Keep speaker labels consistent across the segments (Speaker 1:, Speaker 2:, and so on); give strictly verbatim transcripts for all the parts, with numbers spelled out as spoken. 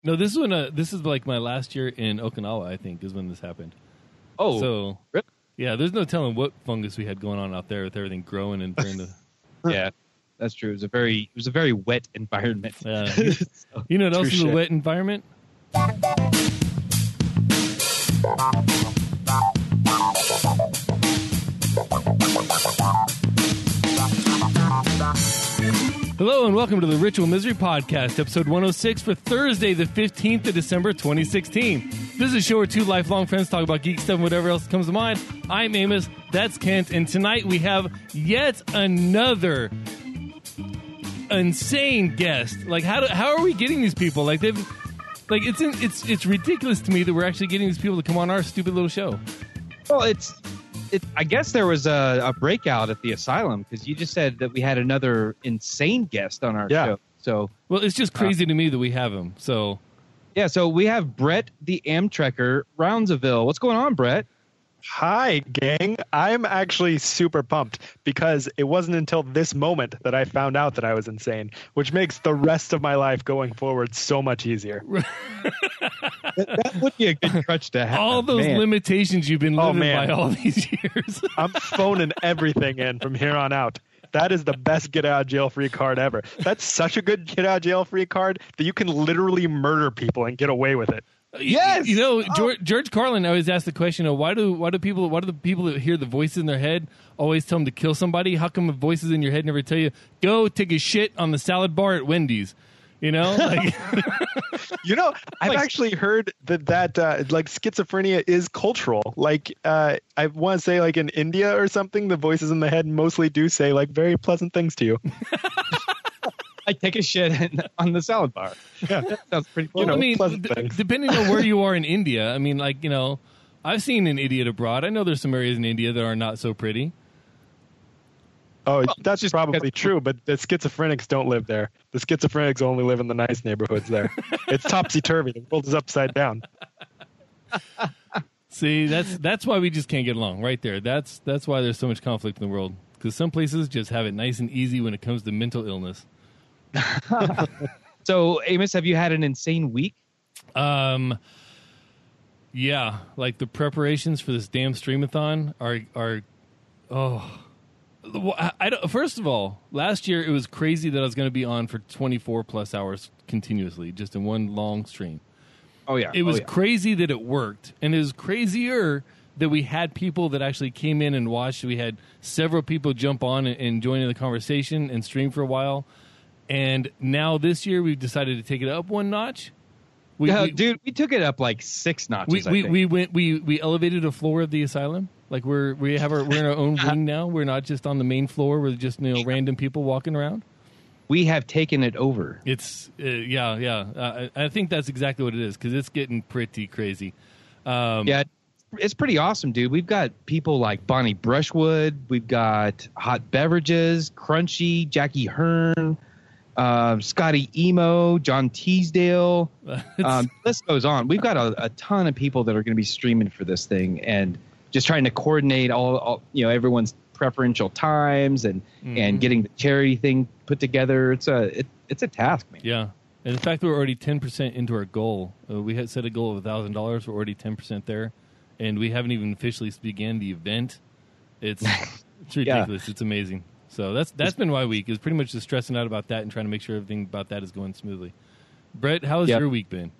Speaker 1: No, this is when uh, this is like my last year in Okinawa. I think is when this happened.
Speaker 2: Oh,
Speaker 1: so
Speaker 2: really?
Speaker 1: Yeah, there's no telling what fungus we had going on out there with everything growing and during the.
Speaker 2: Yeah, that's true. It was a very it was a very wet environment.
Speaker 1: Yeah. so, you know what else is a wet environment? Hello and welcome to the Ritual Misery Podcast, episode one oh six for Thursday, the fifteenth of December, twenty sixteen. This is a show where two lifelong friends talk about geek stuff and whatever else comes to mind. I'm Amos, that's Kent, and tonight we have yet another insane guest. Like, how do, how are we getting these people? Like, they've, like it's in, it's it's ridiculous to me that we're actually getting these people to come on our stupid little show.
Speaker 2: Well, it's. It, I guess there was a, a breakout at the asylum because you just said that we had another insane guest on our
Speaker 3: yeah.
Speaker 2: show. So,
Speaker 1: well, it's just crazy uh, to me that we have him. So,
Speaker 2: yeah. So we have Brett, the Amtrekker, Roundsville. What's going on, Brett?
Speaker 3: Hi, gang. I'm actually super pumped because it wasn't until this moment that I found out that I was insane, which makes the rest of my life going forward so much easier.
Speaker 2: that, that would be a good crutch to have.
Speaker 1: All those
Speaker 2: man.
Speaker 1: limitations you've been living
Speaker 3: oh,
Speaker 1: by all these years.
Speaker 3: I'm phoning everything in from here on out. That is the best get out of jail free card ever. That's such a good get out of jail free card that you can literally murder people and get away with it.
Speaker 2: Yes,
Speaker 1: you know
Speaker 2: oh.
Speaker 1: George, George Carlin always asked the question of why do why do people why do the people that hear the voices in their head always tell them to kill somebody? How come the voices in your head never tell you go take a shit on the salad bar at Wendy's? You know, like,
Speaker 3: you know, I've like, actually heard that that uh, like schizophrenia is cultural. Like, uh, I want to say, like in India or something, the voices in the head mostly do say like very pleasant things to you.
Speaker 2: I take a shit on the salad bar.
Speaker 3: Yeah,
Speaker 2: that sounds pretty cool.
Speaker 1: Well,
Speaker 3: you know,
Speaker 1: I mean, d- depending on where you are in India, I mean, like, you know, I've seen an idiot abroad. I know there's some areas in India that are not so pretty.
Speaker 3: Oh, well, that's just probably true, but the schizophrenics don't live there. The schizophrenics only live in the nice neighborhoods there. It's topsy-turvy. The world is upside down.
Speaker 1: See, that's that's why we just can't get along right there. That's that's why there's so much conflict in the world, because some places just have it nice and easy when it comes to mental illness.
Speaker 2: So, Amos, have you had an insane week?
Speaker 1: Um, yeah, like the preparations for this damn streamathon are are oh. I, I don't, first of all, last year it was crazy that I was going to be on for twenty-four plus hours continuously, just in one long stream.
Speaker 2: Oh yeah,
Speaker 1: it was
Speaker 2: oh, yeah.
Speaker 1: crazy that it worked, and it was crazier that we had people that actually came in and watched. We had several people jump on and, and join in the conversation and stream for a while. And now this year we've decided to take it up one notch. We,
Speaker 2: yeah,
Speaker 1: we,
Speaker 2: dude, we took it up like six notches.
Speaker 1: We we, we went we we elevated a floor of the asylum. Like we're we have our we're in our own wing now. We're not just on the main floor with just you know random people walking around.
Speaker 2: We have taken it over.
Speaker 1: It's uh, yeah yeah. Uh, I think that's exactly what it is because it's getting pretty crazy. Um,
Speaker 2: yeah, it's pretty awesome, dude. We've got people like Bonnie Brushwood. We've got Hot Beverages, Crunchy, Jackie Hearn. Um, Scotty Emo, John Teasdale, um, list goes on. We've got a, a ton of people that are going to be streaming for this thing and just trying to coordinate all, all you know, everyone's preferential times and, mm-hmm. and getting the charity thing put together. It's a it, it's a task, man.
Speaker 1: Yeah, and in fact, we're already ten percent into our goal. Uh, we had set a goal of a thousand dollars. We're already ten percent there, and we haven't even officially began the event. It's it's ridiculous. Yeah. It's amazing. So that's that's been my week. Is pretty much just stressing out about that and trying to make sure everything about that is going smoothly. Brett, how has yep. your week been?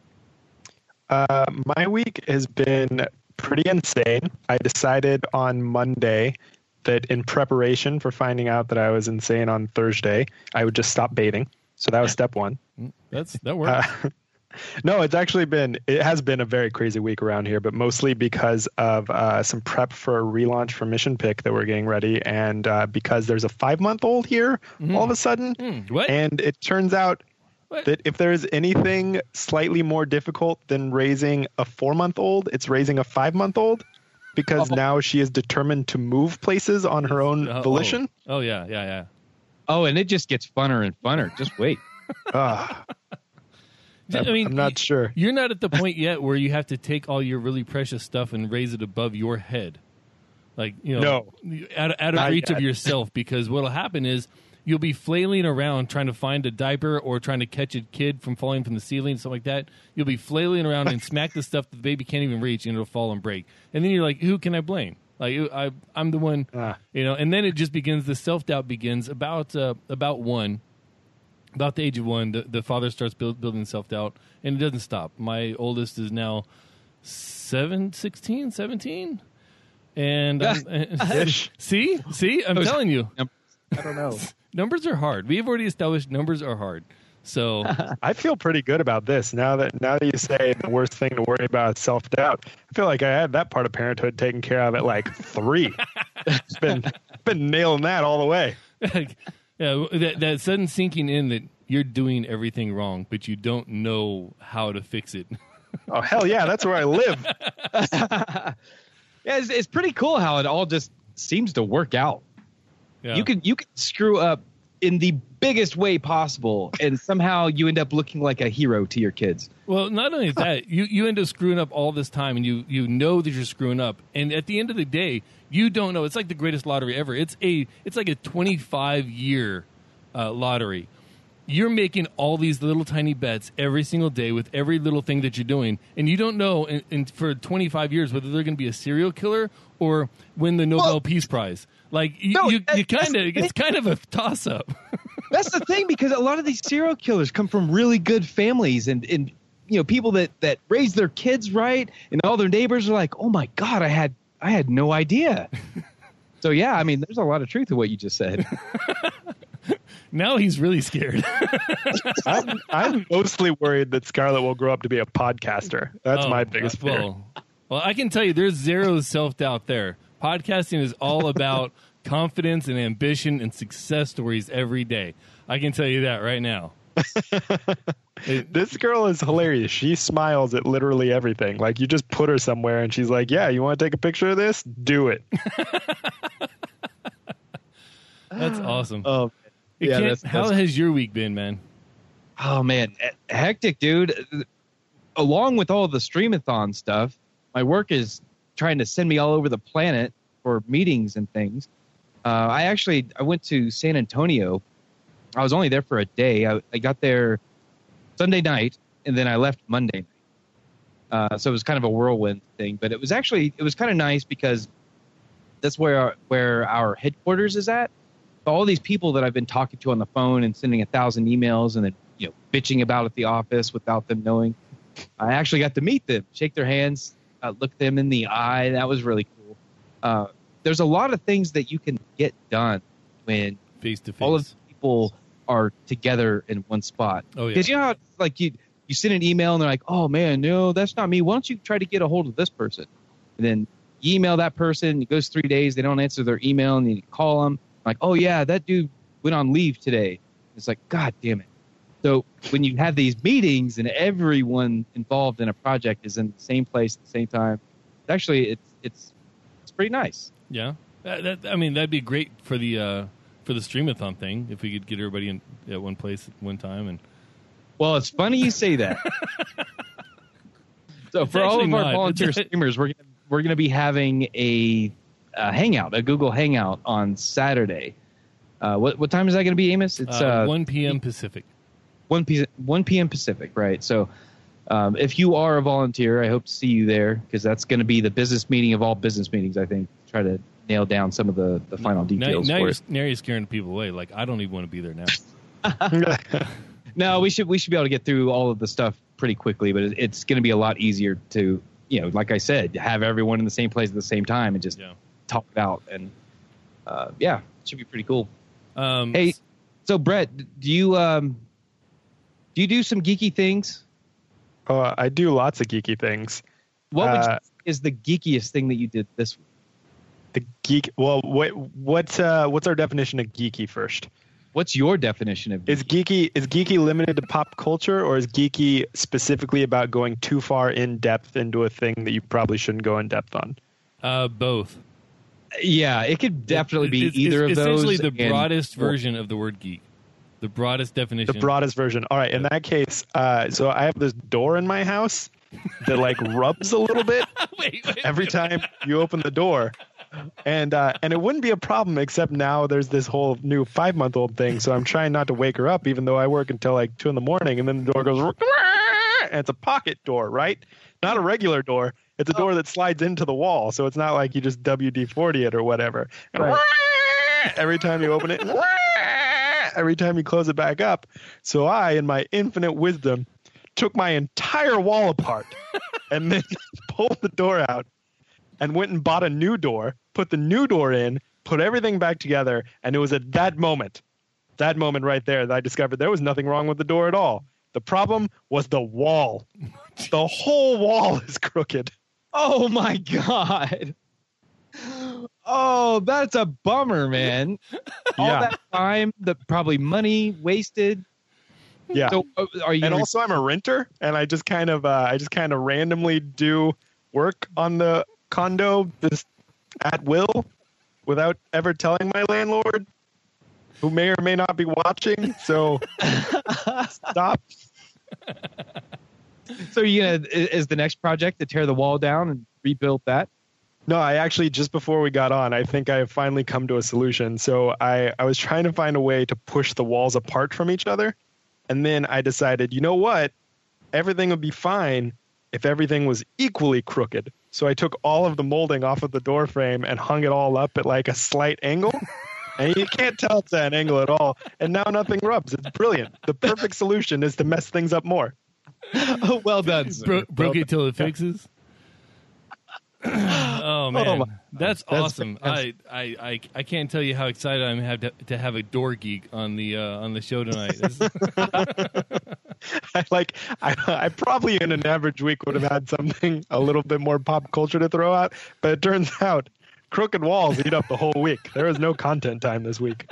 Speaker 3: Uh, my week has been pretty insane. I decided on Monday that in preparation for finding out that I was insane on Thursday, I would just stop baiting. So that was step one.
Speaker 1: That's that works.
Speaker 3: Uh, No, it's actually been, it has been a very crazy week around here, but mostly because of uh, some prep for a relaunch for Mission Pick that we're getting ready. And uh, because there's a five month old here mm. all of a sudden.
Speaker 1: Mm. What?
Speaker 3: And it turns out
Speaker 1: what?
Speaker 3: that if there's anything slightly more difficult than raising a four month old, it's raising a five month old because oh. now she is determined to move places on her own
Speaker 1: oh,
Speaker 3: volition.
Speaker 1: Oh. oh, yeah, yeah, yeah.
Speaker 2: Oh, and it just gets funner and funner. Just wait.
Speaker 3: uh,
Speaker 1: I mean,
Speaker 3: I'm not sure.
Speaker 1: You're not at the point yet where you have to take all your really precious stuff and raise it above your head. Like, you know,
Speaker 3: no.
Speaker 1: out, out of
Speaker 3: not
Speaker 1: reach
Speaker 3: yet.
Speaker 1: of yourself, because what'll happen is you'll be flailing around trying to find a diaper or trying to catch a kid from falling from the ceiling, something like that. You'll be flailing around and smack the stuff that the baby can't even reach, and it'll fall and break. And then you're like, who can I blame? Like I, I'm the one, ah. you know. And then it just begins. The self doubt begins about uh, about one, about the age of one. The, the father starts build, building self doubt, and it doesn't stop. My oldest is now seven, sixteen, seventeen. And um, see, see, I'm telling you,
Speaker 2: I don't know.
Speaker 1: Numbers are hard. We've already established numbers are hard. So
Speaker 3: I feel pretty good about this now that now that you say the worst thing to worry about is self doubt. I feel like I had that part of parenthood taken care of at like three. It's been been nailing that all the way.
Speaker 1: Yeah, that that sudden sinking in that you're doing everything wrong, but you don't know how to fix it.
Speaker 3: Oh hell yeah, that's where I live.
Speaker 2: Yeah, it's, it's pretty cool how it all just seems to work out.
Speaker 1: Yeah.
Speaker 2: You can you can screw up in the biggest way possible, and somehow you end up looking like a hero to your kids.
Speaker 1: Well, not only that, you, you end up screwing up all this time, and you, you know that you're screwing up. And at the end of the day, you don't know. It's like the greatest lottery ever. It's a it's like a twenty-five year uh, lottery. You're making all these little tiny bets every single day with every little thing that you're doing, and you don't know in, in, for twenty-five years whether they're going to be a serial killer or win the Nobel well, Peace Prize. Like you,
Speaker 2: no,
Speaker 1: you,
Speaker 2: that,
Speaker 1: you kind of it's kind of a toss up.
Speaker 2: That's the thing, because a lot of these serial killers come from really good families, and, and you know, people that, that raise their kids right, and all their neighbors are like, oh my God, I had I had no idea. So yeah, I mean, there's a lot of truth to what you just said.
Speaker 1: Now he's really scared.
Speaker 3: I'm, I'm mostly worried that Scarlett will grow up to be a podcaster. That's oh, my biggest fear.
Speaker 1: Well, well, I can tell you there's zero self-doubt there. Podcasting is all about confidence and ambition and success stories every day. I can tell you that right now.
Speaker 3: it, this girl is hilarious. She smiles at literally everything. Like, you just put her somewhere and she's like, yeah, you want to take a picture of this? Do it.
Speaker 1: That's awesome.
Speaker 2: Oh, yeah, that's,
Speaker 1: how
Speaker 2: that's,
Speaker 1: has your week been, man?
Speaker 2: Oh, man. Hectic, dude. Along with all the Streamathon stuff, my work is trying to send me all over the planet for meetings and things. Uh, I actually I went to San Antonio. I was only there for a day. I, I got there Sunday night, and then I left Monday night. Uh, so it was kind of a whirlwind thing. But it was actually it was kind of nice because that's where our, where our headquarters is at. All these people that I've been talking to on the phone and sending a thousand emails and then you know bitching about at the office without them knowing, I actually got to meet them, shake their hands, uh, look them in the eye. That was really cool. Uh, there's a lot of things that you can get done when
Speaker 1: face to face
Speaker 2: all of the people are together in one spot.
Speaker 1: Oh yeah.
Speaker 2: Because you know how like you you send an email and they're like, oh man, no, that's not me. Why don't you try to get a hold of this person? And then you email that person. It goes three days. They don't answer their email, and then you call them. Like, oh yeah, that dude went on leave today. It's like, God damn it. So when you have these meetings and everyone involved in a project is in the same place at the same time, actually it's it's it's pretty nice.
Speaker 1: Yeah, that, that, I mean that'd be great for the uh, for the Streamathon thing if we could get everybody in at one place at one time. And
Speaker 2: well, it's funny you say that. So
Speaker 1: it's
Speaker 2: for all of
Speaker 1: not.
Speaker 2: our volunteer
Speaker 1: it's,
Speaker 2: streamers, we're we're going to be having a uh, hangout, a Google Hangout on Saturday. Uh, what what time is that going to be, Amos?
Speaker 1: It's uh, uh, one p.m. Pacific.
Speaker 2: one p.m. Pacific, right? So um, if you are a volunteer, I hope to see you there because that's going to be the business meeting of all business meetings, I think. Try to nail down some of the, the final details
Speaker 1: now, now
Speaker 2: for
Speaker 1: you're,
Speaker 2: it.
Speaker 1: Now you're scaring people away. Like, I don't even want to be there now.
Speaker 2: No, we should we should be able to get through all of the stuff pretty quickly, but it, it's going to be a lot easier to, you know, like I said, have everyone in the same place at the same time and just
Speaker 1: yeah.
Speaker 2: talk it out. And, uh, yeah, it should be pretty cool.
Speaker 1: Um,
Speaker 2: hey, so, Brett, do you... Um, Do you do some geeky things?
Speaker 3: Oh, I do lots of geeky things.
Speaker 2: What would
Speaker 3: uh,
Speaker 2: you, is the geekiest thing that you did this week?
Speaker 3: The geek. Well, what what's uh, what's our definition of geeky first?
Speaker 2: What's your definition of geeky?
Speaker 3: Is geeky is geeky limited to pop culture, or is geeky specifically about going too far in depth into a thing that you probably shouldn't go in depth on?
Speaker 1: Uh, both.
Speaker 2: Yeah, it could definitely be
Speaker 1: it's,
Speaker 2: either
Speaker 1: it's
Speaker 2: of those.
Speaker 1: Essentially, the
Speaker 2: and,
Speaker 1: broadest version of the word geek. The broadest definition.
Speaker 3: The broadest version. All right. In that case, uh, so I have this door in my house that like rubs a little bit
Speaker 1: wait, wait,
Speaker 3: every
Speaker 1: wait.
Speaker 3: time you open the door. And uh, and it wouldn't be a problem, except now there's this whole new five month old thing. So I'm trying not to wake her up, even though I work until like two in the morning. And then the door goes, and it's a pocket door, right? Not a regular door. It's a door that slides into the wall. So it's not like you just W D forty it or whatever. And
Speaker 2: Right.
Speaker 3: every time you open it, every time you close it back up. So I, in my infinite wisdom, took my entire wall apart and then pulled the door out and went and bought a new door, put the new door in, put everything back together. And it was at that moment, that moment right there, that I discovered there was nothing wrong with the door at all. The problem was the wall. The whole wall is crooked.
Speaker 2: Oh my God. Oh, that's a bummer, man. All
Speaker 3: Yeah.
Speaker 2: that time, the probably money wasted.
Speaker 3: Yeah.
Speaker 2: So uh, are you
Speaker 3: And also I'm a renter, and I just kind of uh, I just kind of randomly do work on the condo just at will without ever telling my landlord, who may or may not be watching. So stop.
Speaker 2: so you gonna is the next project to tear the wall down and rebuild that?
Speaker 3: No, I actually, just before we got on, I think I have finally come to a solution. So I, I was trying to find a way to push the walls apart from each other. And then I decided, you know what? Everything would be fine if everything was equally crooked. So I took all of the molding off of the door frame and hung it all up at like a slight angle. And you can't tell it's at an angle at all. And now nothing rubs. It's brilliant. The perfect solution is to mess things up more.
Speaker 2: Oh, well done, sir.
Speaker 1: Bro- broke
Speaker 2: Well
Speaker 1: it till it fixes. Oh man,
Speaker 2: Oh, my-
Speaker 1: that's,
Speaker 2: That's
Speaker 1: awesome! I,
Speaker 2: fantastic.
Speaker 1: I, I, I can't tell you how excited I'm have to, to have a door geek on the uh, on the show tonight. This-
Speaker 3: I like I, I probably in an average week would have had something a little bit more pop culture to throw out, but it turns out crooked walls eat up the whole week. There is no content time this week.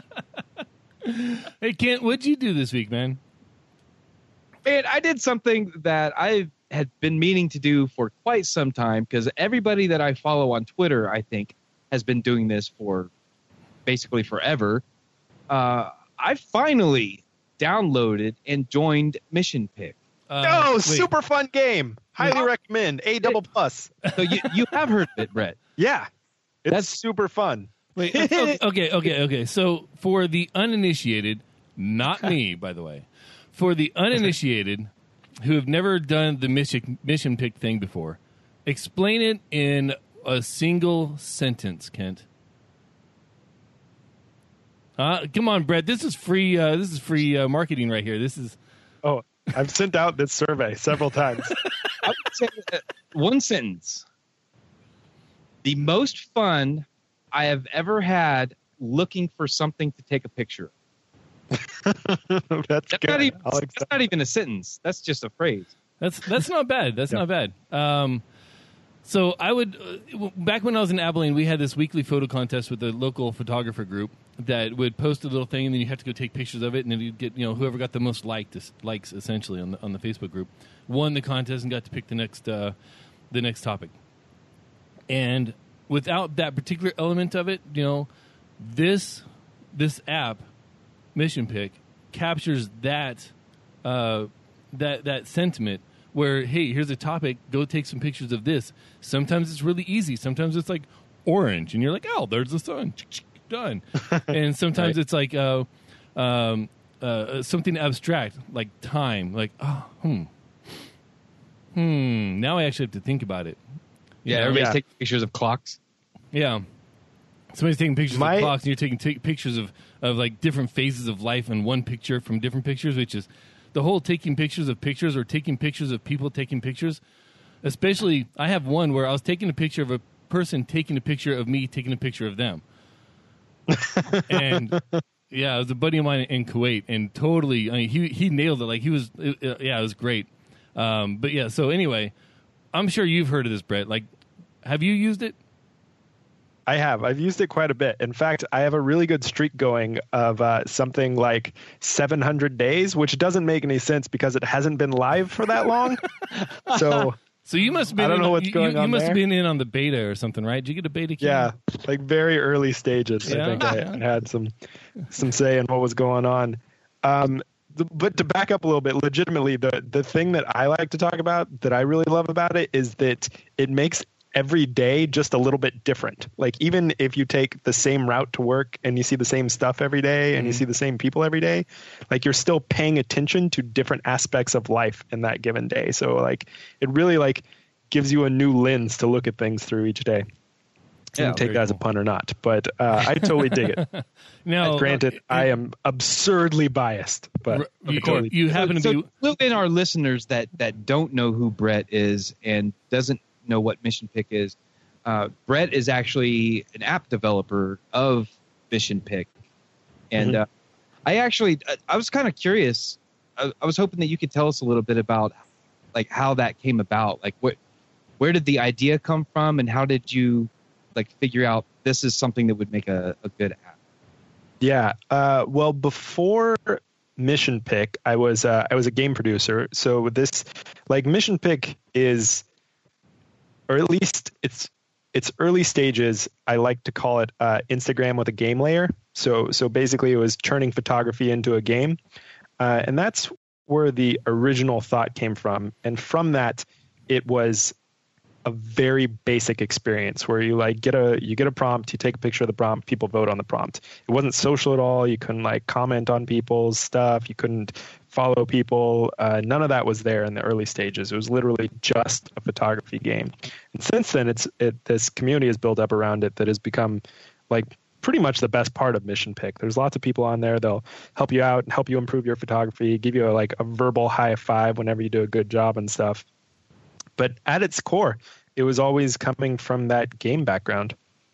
Speaker 1: hey Kent, what'd you do this week, man?
Speaker 2: Man, I did something that I had been meaning to do for quite some time because everybody that I follow on Twitter, I think, has been doing this for basically forever. Uh, I finally downloaded and joined Mission Pick.
Speaker 1: Uh,
Speaker 3: oh,
Speaker 1: wait.
Speaker 3: super fun game. Highly
Speaker 2: Yeah.
Speaker 3: recommend. A double plus.
Speaker 2: So you, you have heard of it, Brett.
Speaker 3: Yeah. It's
Speaker 2: That's-
Speaker 3: super fun.
Speaker 1: Wait, okay, okay, okay, okay. So for the uninitiated, not me, by the way, for the uninitiated who have never done the mission mission pick thing before, explain it in a single sentence, Kent. Uh, come on, Brett. This is free. Uh, this is free uh, marketing right here. This is
Speaker 3: Oh, I've sent out this survey several times.
Speaker 2: I would say uh, one sentence. The most fun I have ever had looking for something to take a picture of.
Speaker 3: That's,
Speaker 2: That's,
Speaker 3: good.
Speaker 2: not even,
Speaker 3: I'll
Speaker 2: that's
Speaker 3: accept.
Speaker 2: not even a sentence. That's just a phrase.
Speaker 1: That's that's not bad. That's
Speaker 3: Yeah.
Speaker 1: not bad. Um, so I would uh, w- back when I was in Abilene, we had this weekly photo contest with the local photographer group that would post a little thing, and then you have to go take pictures of it, and then you get you know whoever got the most liked likes essentially on the on the Facebook group won the contest and got to pick the next uh, the next topic. And without that particular element of it, you know, this this app, Mission Pick, captures that uh, that that sentiment where, hey, here's a topic, go take some pictures of this. Sometimes it's really easy. Sometimes it's like orange, and you're like, oh, there's the sun, done. And sometimes
Speaker 2: Right.
Speaker 1: it's like uh, um, uh, something abstract, like time, like, oh, hmm, hmm. Now I actually have to think about it. You
Speaker 2: Yeah,
Speaker 1: know?
Speaker 2: everybody's
Speaker 3: Yeah.
Speaker 2: taking pictures of clocks.
Speaker 1: Yeah. Somebody's taking pictures
Speaker 3: My-
Speaker 1: of clocks, and you're taking t- pictures of, of like different phases of life in one picture from different pictures, which is the whole taking pictures of pictures or taking pictures of people taking pictures. Especially, I have one where I was taking a picture of a person taking a picture of me taking a picture of them. And yeah, it was a buddy of mine in Kuwait, and totally, I mean, he he nailed it. Like he was, uh, yeah, it was great. Um, but yeah, so anyway, I'm sure you've heard of this, Brett. Like, have you used it?
Speaker 3: I have. I've used it quite a bit. In fact, I have a really good streak going of uh, something like seven hundred days, which doesn't make any sense because it hasn't been live for that long. So,
Speaker 1: So you must have been
Speaker 3: I don't
Speaker 1: in,
Speaker 3: know what's
Speaker 1: you,
Speaker 3: going
Speaker 1: you,
Speaker 3: on
Speaker 1: you must have
Speaker 3: there.
Speaker 1: been in on the beta or something, right? Did you get a beta key?
Speaker 3: yeah, like very early stages.
Speaker 1: Yeah.
Speaker 3: I think I, I had some some say in what was going on. Um, the, but to back up a little bit, legitimately, the the thing that I like to talk about that I really love about it is that it makes every day just a little bit different. Like even if you take the same route to work and you see the same stuff every day and mm-hmm. you see the same people every day, like you're still paying attention to different aspects of life in that given day. So like it really like gives you a new lens to look at things through each day. Yeah, you take that cool. as a pun or not, but uh, I totally dig it. Now, granted, uh, I am absurdly biased, but
Speaker 1: you,
Speaker 3: totally
Speaker 1: you happen to
Speaker 2: so,
Speaker 1: be.
Speaker 2: So in our listeners that that don't know who Brett is and doesn't know what Mission Pick is, uh, Brett is actually an app developer of Mission Pick, and mm-hmm. uh, I actually I was kind of curious. I, I was hoping that you could tell us a little bit about like how that came about, like what where did the idea come from, and how did you like figure out this is something that would make a, a good app?
Speaker 3: Yeah. Uh, well, before Mission Pick, I was uh, I was a game producer. So this, like, Mission Pick is, or at least it's it's early stages. I like to call it uh, Instagram with a game layer. So so basically, it was turning photography into a game, uh, and that's where the original thought came from. And from that, it was a very basic experience where you like get a you get a prompt, you take a picture of the prompt, people vote on the prompt. It wasn't social at all. You couldn't like comment on people's stuff. You couldn't follow people. Uh, none of that was there in the early stages. It was literally just a photography game. And since then, it's it this community has built up around it that has become like pretty much the best part of Mission Pick. There's lots of people on there. They'll help you out and help you improve your photography, give you a, like a verbal high five whenever you do a good job and stuff. But at its core, it was always coming from that game background.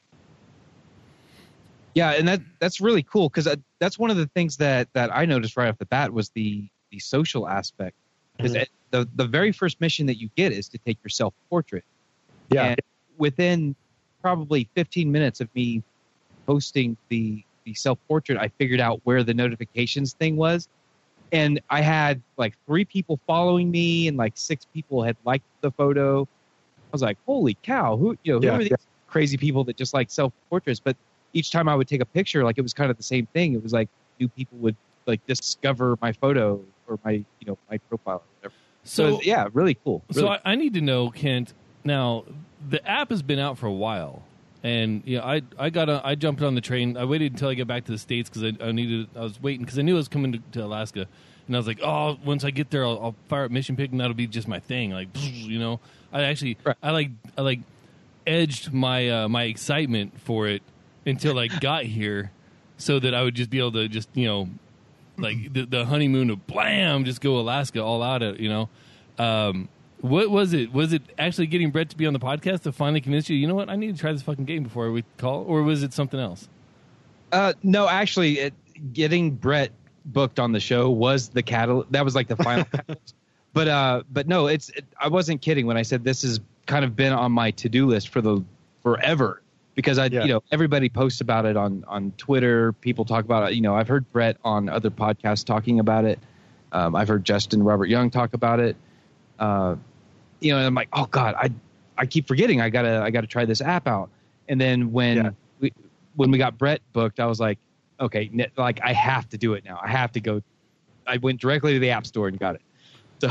Speaker 2: Yeah, and that that's really cool because that's one of the things that, that I noticed right off the bat was the the social aspect. Because mm-hmm. the the very first mission that you get is to take your self-portrait.
Speaker 3: Yeah.
Speaker 2: And within probably fifteen minutes of me posting the the self-portrait, I figured out where the notifications thing was. And I had like three people following me and like six people had liked the photo. I was like, holy cow, who you know, who
Speaker 3: yeah,
Speaker 2: are these
Speaker 3: yeah.
Speaker 2: crazy people that just like self-portraits? But each time I would take a picture, like it was kind of the same thing. It was like new people would like discover my photo or my, you know, my profile or whatever. So, so was, yeah, really cool. Really
Speaker 1: so
Speaker 2: cool.
Speaker 1: I, I need to know, Kent, now the app has been out for a while. And you know, I I got a, I jumped on the train. I waited until I get back to the States because I, I needed I was waiting because I knew I was coming to, to Alaska, and I was like, oh, once I get there, I'll, I'll fire up Mission Pick, and that'll be just my thing. Like, you know, I actually right. I like I like edged my uh, my excitement for it until I got here, so that I would just be able to just you know, like the, the honeymoon of blam, just go Alaska all out at you know. Um, What was it? Was it actually getting Brett to be on the podcast to finally convince you, you know what, I need to try this fucking game before we call? Or was it something else?
Speaker 2: Uh, no, actually, it, getting Brett booked on the show was the catalyst. That was like the final catalyst. But, uh, but no, it's it, I wasn't kidding when I said this has kind of been on my to-do list for the forever. Because, I, yeah. you know, everybody posts about it on, on Twitter. People talk about it. You know, I've heard Brett on other podcasts talking about it. Um, I've heard Justin Robert Young talk about it. Uh, You know, and I'm like, oh God, I I keep forgetting I gotta I gotta try this app out. And then when yeah. we when we got Brett booked, I was like, okay, like I have to do it now. I have to go. I went directly to the App Store and got it. So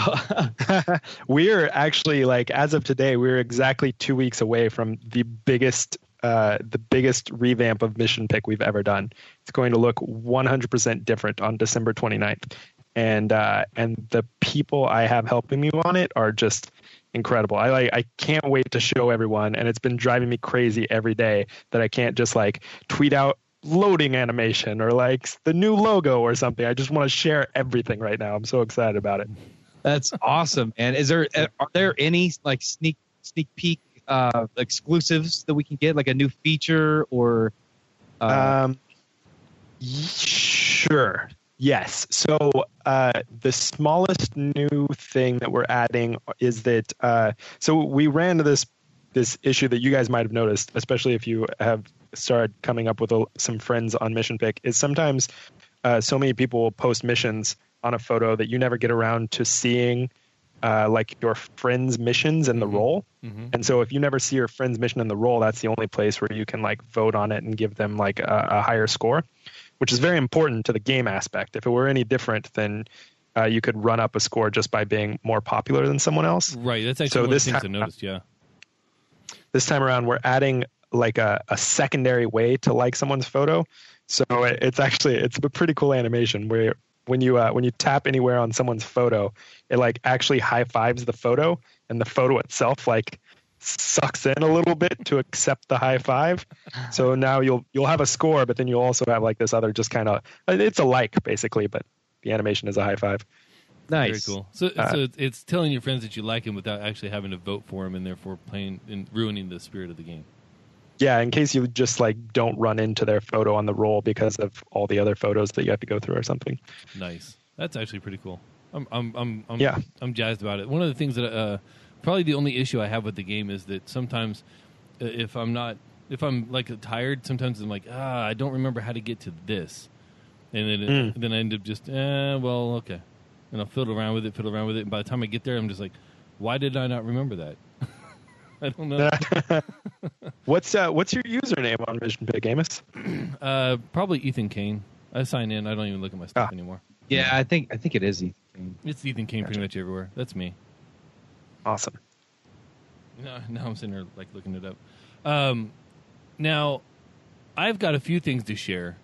Speaker 3: we're actually like, as of today, we're exactly two weeks away from the biggest uh, the biggest revamp of Mission Pick we've ever done. It's going to look one hundred percent different on December twenty-ninth. And uh, and the people I have helping me on it are just incredible. I like I can't wait to show everyone, and it's been driving me crazy every day that I can't just like tweet out loading animation or like the new logo or something. I just want to share everything right now. I'm so excited about it.
Speaker 2: That's awesome. And is there are there any like sneak sneak peek uh, exclusives that we can get, like a new feature or? Uh...
Speaker 3: Um, sure. Yes. So uh, the smallest new thing that we're adding is that uh, so we ran into this this issue that you guys might have noticed, especially if you have started coming up with a, some friends on Mission Pick, is sometimes uh, so many people will post missions on a photo that you never get around to seeing uh, like your friend's missions in the mm-hmm. role. Mm-hmm. And so if you never see your friend's mission in the role, that's the only place where you can like vote on it and give them like a, a higher score, which is very important to the game aspect. If it were any different, then uh, you could run up a score just by being more popular than someone else.
Speaker 1: Right. That's actually
Speaker 3: so
Speaker 1: one
Speaker 3: this
Speaker 1: of the things
Speaker 3: ha-
Speaker 1: I noticed, yeah.
Speaker 3: this time around we're adding like a, a secondary way to like someone's photo. So it, it's actually it's a pretty cool animation where when you uh, when you tap anywhere on someone's photo, it like actually high fives the photo, and the photo itself like sucks in a little bit to accept the high five. So now you'll you'll have a score, but then you'll also have like this other just kind of it's a like basically, but the animation is a high five.
Speaker 2: Nice.
Speaker 1: Very cool. So,
Speaker 3: Uh,
Speaker 1: so it's, it's telling your friends that you like him without actually having to vote for him, and therefore playing and ruining the spirit of the game.
Speaker 3: Yeah, in case you just like don't run into their photo on the roll because of all the other photos that you have to go through or something.
Speaker 1: Nice. That's actually pretty cool. I'm I'm I'm I'm,
Speaker 3: Yeah.
Speaker 1: I'm jazzed about it. One of the things that uh, probably the only issue I have with the game is that sometimes uh, if I'm not if I'm like tired, sometimes I'm like ah I don't remember how to get to this, and then it,
Speaker 3: Mm.
Speaker 1: then I end up just eh well okay, and I'll fiddle around with it, fiddle around with it, and by the time I get there, I'm just like, why did I not remember that? I don't know.
Speaker 3: what's uh, what's your username on Vision Pig, Amos?
Speaker 1: Uh, probably Ethan Kane. I sign in. I don't even look at my stuff
Speaker 3: Ah.
Speaker 1: anymore.
Speaker 2: Yeah, I think I think it is Ethan.
Speaker 1: It's Ethan Kane pretty
Speaker 3: Gotcha.
Speaker 1: much everywhere. That's me.
Speaker 3: Awesome.
Speaker 1: No, now I'm sitting there like looking it up. Um, now, I've got a few things to share.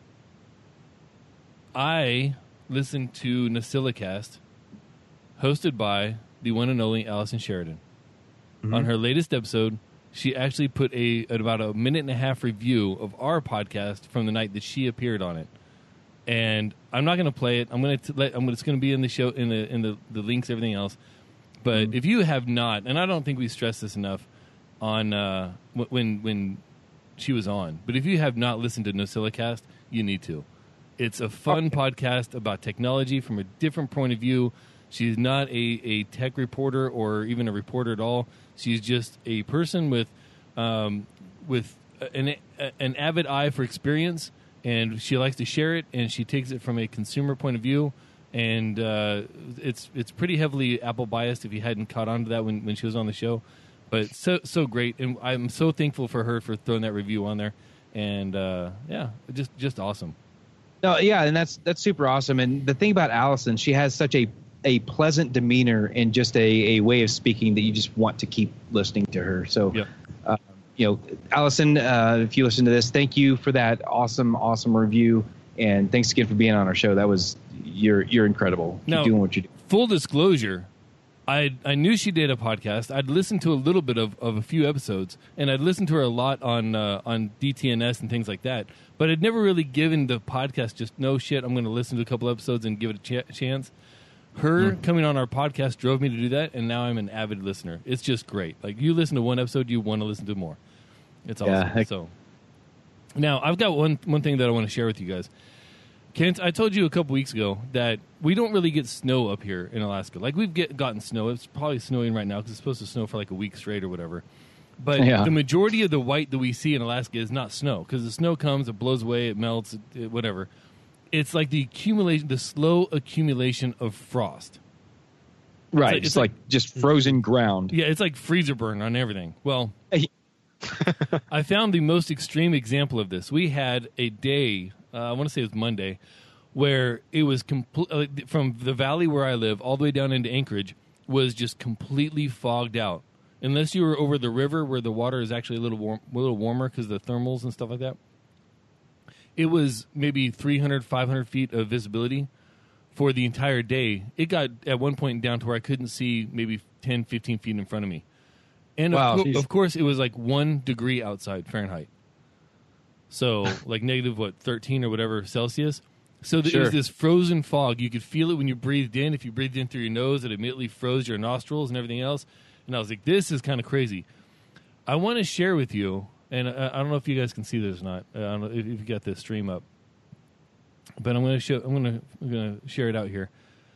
Speaker 1: I listened to Nasilicast, hosted by the one and only Allison Sheridan.
Speaker 3: Mm-hmm.
Speaker 1: On her latest episode, she actually put a at about a minute and a half review of our podcast from the night that she appeared on it. And I'm not going to play it. I'm going to let. I'm gonna, it's going to be in the show in the in the, the links, everything else. But
Speaker 3: Mm-hmm.
Speaker 1: if you have not, and I don't think we stress this enough on uh, wh- when when she was on, but if you have not listened to Nosilicast, you need to. It's a fun podcast about technology from a different point of view. She's not a, a tech reporter or even a reporter at all. She's just a person with um, with an an avid eye for experience, and she likes to share it, and she takes it from a consumer point of view. And uh, it's it's pretty heavily Apple biased if you hadn't caught on to that when, when she was on the show. But so so great, and I'm so thankful for her for throwing that review on there. And uh, yeah, just just awesome.
Speaker 2: No, yeah, and that's that's super awesome. And the thing about Allison, she has such a a pleasant demeanor and just a, a way of speaking that you just want to keep listening to her. So,
Speaker 1: Yep.
Speaker 2: uh, you know, Allison, uh, if you listen to this, thank you for that awesome, awesome review, and thanks again for being on our show. That was you're you're incredible. Keep
Speaker 1: Now,
Speaker 2: doing what you do.
Speaker 1: Full disclosure, I I knew she did a podcast. I'd listened to a little bit of, of a few episodes, and I'd listened to her a lot on uh, on D T N S and things like that. But I'd never really given the podcast just no shit. I'm going to listen to a couple episodes and give it a ch- chance. Her
Speaker 2: Hmm.
Speaker 1: coming on our podcast drove me to do that, and now I'm an avid listener. It's just great. Like you listen to one episode, you want to listen to more. It's awesome.
Speaker 2: Yeah, heck-
Speaker 1: So now I've got one one thing that I want to share with you guys. Kent, I told you a couple weeks ago that we don't really get snow up here in Alaska. Like we've get, gotten snow. It's probably snowing right now because it's supposed to snow for like a week straight or whatever. But
Speaker 2: Yeah.
Speaker 1: the majority of the white that we see in Alaska is not snow because the snow comes, it blows away, it melts, it, it, whatever. It's like the accumulation, the slow accumulation of frost.
Speaker 2: Right,
Speaker 1: like-
Speaker 2: it's
Speaker 1: it's
Speaker 2: like, just frozen ground.
Speaker 1: Yeah, it's like freezer burn on everything. Well,
Speaker 2: Hey.
Speaker 1: I found the most extreme example of this. We had a day, uh, I want to say it was Monday, where it was complete uh, from the valley where I live all the way down into Anchorage was just completely fogged out. Unless you were over the river where the water is actually a little warm, a little warmer because of the thermals and stuff like that. It was maybe three hundred, five hundred feet of visibility for the entire day. It got at one point down to where I couldn't see maybe ten, fifteen feet in front of me. And
Speaker 2: Wow,
Speaker 1: of, co-
Speaker 2: geez.
Speaker 1: of course, it was like one degree outside Fahrenheit. So like negative, what, thirteen or whatever Celsius. So th- it
Speaker 2: Sure.
Speaker 1: was this frozen fog. You could feel it when you breathed in. If you breathed in through your nose, it immediately froze your nostrils and everything else. And I was like, this is kind of crazy. I want to share with you, and I, I don't know if you guys can see this or not. I don't know if, if you got this stream up, but I'm going to show. I'm going to I'm going to share it out here.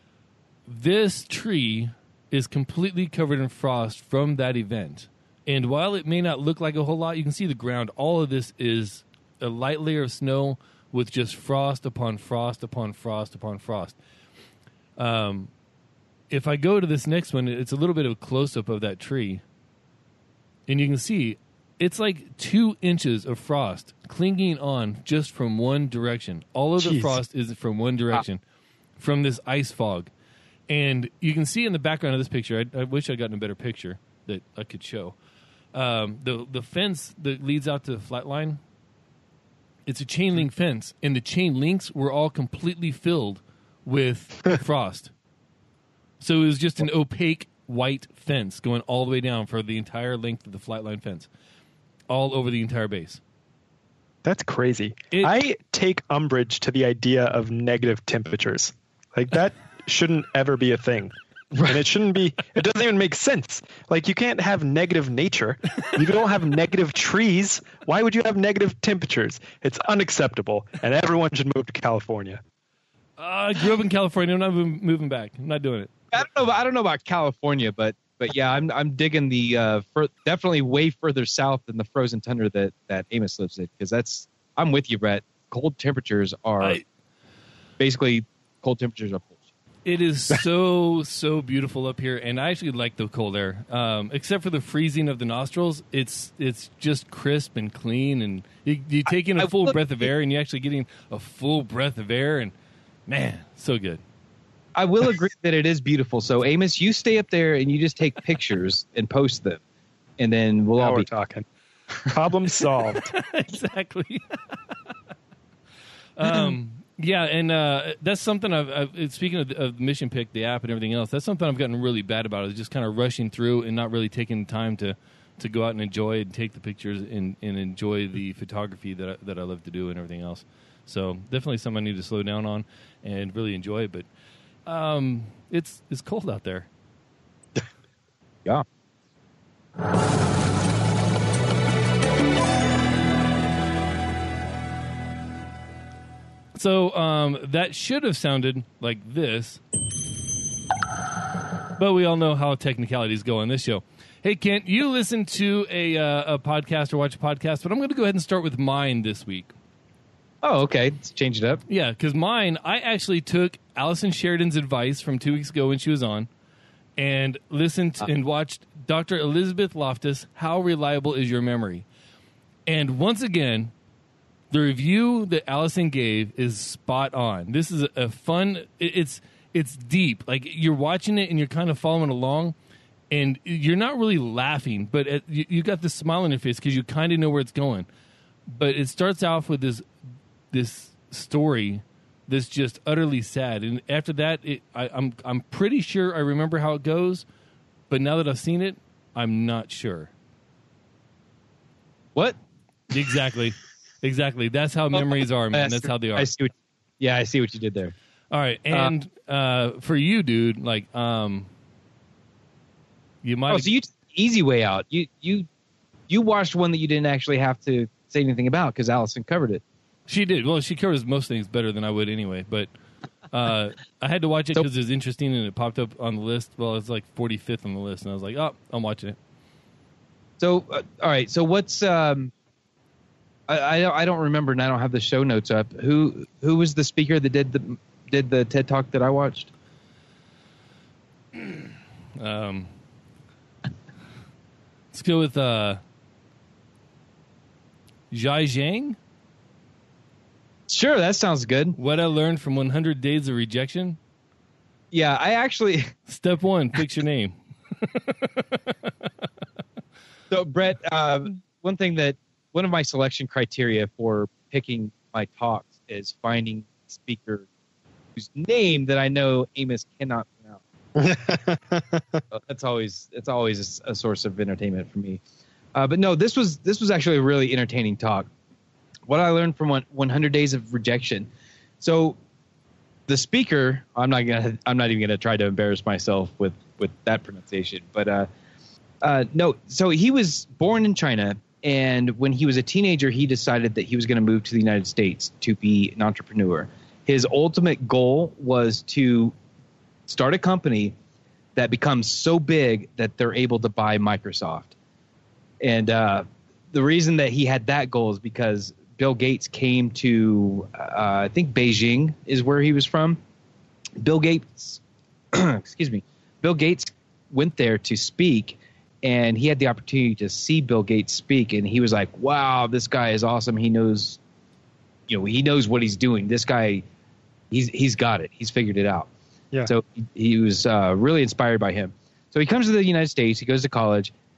Speaker 1: This tree is completely covered in frost from that event, and while it may not look like a whole lot, you can see the ground. All of this is a light layer of snow with just frost upon frost upon frost upon frost. Um, if I go to this next one, it's a little bit of a close-up of that tree. And you can see it's like two inches of frost clinging on just from one direction. All of the
Speaker 3: Jeez.
Speaker 1: frost is from one direction, from this ice fog. And you can see in the background of this picture, I, I wish I'd gotten a better picture that I could show. um, the the fence that leads out to the flat line, it's a chain link fence, and the chain links were all completely filled with frost. So it was just an opaque white fence going all the way down for the entire length of the flat line fence, all over the entire base.
Speaker 3: That's crazy.
Speaker 1: It,
Speaker 3: I take umbrage to the idea of negative temperatures. Like, that shouldn't ever be a thing. Right. And it shouldn't be, it doesn't even make sense. Like, you can't have negative nature. You don't have negative trees. Why would you have negative temperatures? It's unacceptable, and everyone should move to California.
Speaker 1: Uh, I grew up in California. I'm not moving back. I'm not doing it.
Speaker 2: I don't know. I don't know about California, but but yeah, I'm I'm digging the uh, for, definitely way further south than the frozen tundra that that Amos lives in, because that's I'm with you, Brett. Cold temperatures are I, basically cold temperatures are.
Speaker 1: It is so so beautiful up here, and I actually like the cold air, um, except for the freezing of the nostrils. It's it's just crisp and clean, and you, you take in a full breath of air, and you're actually getting a full breath of air, and man, so good.
Speaker 2: I will agree that it is beautiful. So, Amos, you stay up there and you just take pictures and post them, and then we'll
Speaker 3: now
Speaker 2: all
Speaker 3: we're
Speaker 2: be
Speaker 3: talking. Problem solved.
Speaker 1: Exactly. um, yeah, and uh, that's something I've, I've speaking of, of Mission Pick, the app, and everything else. That's something I've gotten really bad about. Is just kind of rushing through and not really taking the time to, to go out and enjoy and take the pictures and, and enjoy the photography that I, that I love to do and everything else. So definitely something I need to slow down on and really enjoy. But um, it's it's cold out there.
Speaker 2: Yeah.
Speaker 1: So um, that should have sounded like this, but we all know how technicalities go on this show. Hey, Kent, you listen to a, uh, a podcast or watch a podcast, but I'm going to go ahead and start with mine this week.
Speaker 2: Oh, okay. Let's change it up.
Speaker 1: Yeah, because mine, I actually took Allison Sheridan's advice from two weeks ago when she was on and listened to, uh, and watched Doctor Elizabeth Loftus, How Reliable Is Your Memory? And once again, the review that Allison gave is spot on. This is a, a fun, it, it's it's deep. Like, you're watching it and you're kind of following along, and you're not really laughing, but it, you, you got this smile on your face because you kind of know where it's going. But it starts off with this this story that's just utterly sad, and after that, it, I, I'm I'm pretty sure I remember how it goes, but now that I've seen it, I'm not sure.
Speaker 2: What?
Speaker 1: Exactly, exactly. That's how memories are, man. That's how they are.
Speaker 2: I see what, yeah, I see what you did there.
Speaker 1: All right, and uh, uh, for you, dude, like, um, you might.
Speaker 2: Oh, so you took the easy way out. You you you watched one that you didn't actually have to say anything about because Allison covered it.
Speaker 1: She did. Well, she covers most things better than I would anyway. But uh, I had to watch it because so, it was interesting and it popped up on the list. Well, it's like forty-fifth on the list, and I was like, "Oh, I'm watching it."
Speaker 2: So, uh, all right. So, what's um, I, I I don't remember, and I don't have the show notes up. Who who was the speaker that did the did the TED Talk that I watched?
Speaker 1: Um, let's go with uh, Zhai Zhang.
Speaker 2: Sure, that sounds good.
Speaker 1: What I learned from one hundred Days of Rejection.
Speaker 2: Yeah, I actually...
Speaker 1: Step one, fix your name.
Speaker 2: So, Brett, uh, one thing that... One of my selection criteria for picking my talks is finding a speaker whose name that I know Amos cannot pronounce. So that's always it's always a source of entertainment for me. Uh, but no, this was this was actually a really entertaining talk. What I learned from one hundred Days of Rejection. So the speaker, I'm not gonna, I'm not even gonna try to embarrass myself with, with that pronunciation. But uh, uh, no, so he was born in China, and when he was a teenager, he decided that he was going to move to the United States to be an entrepreneur. His ultimate goal was to start a company that becomes so big that they're able to buy Microsoft. And uh, the reason that he had that goal is because Bill Gates came to, uh, I think Beijing is where he was from. Bill Gates, excuse me, Bill Gates went there to speak, and he had the opportunity to see Bill Gates speak, and he was like, wow, this guy is awesome. He knows, you know, he knows what he's doing. This guy, he's he's got it. He's figured it out.
Speaker 3: Yeah.
Speaker 2: So he, he was uh, really inspired by him. So he comes to the United States. He goes to college.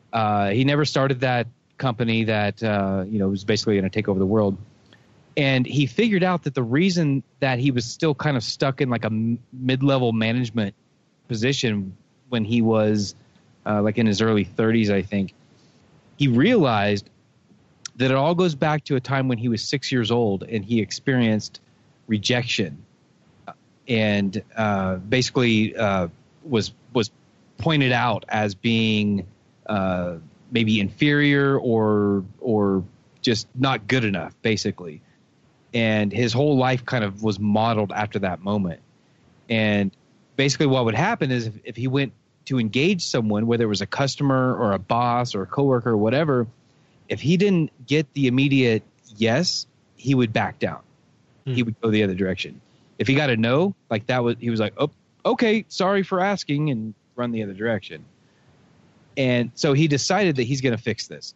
Speaker 2: Uh, he never started that company that uh, you know was basically going to take over the world. And he figured out that the reason that he was still kind of stuck in like a m- mid-level management position when he was uh, like in his early thirties, I think, he realized that it all goes back to a time when he was six years old and he experienced rejection and uh, basically uh, was was pointed out as being uh, maybe inferior or or just not good enough, basically. And his whole life kind of was modeled after that moment. And basically what would happen is if, if he went to engage someone, whether it was a customer or a boss or a coworker or whatever, if he didn't get the immediate yes, he would back down. Hmm. He would go the other direction. If he got a no, like that was, he was like, oh, okay, sorry for asking, and run the other direction. And so he decided that he's going to fix this.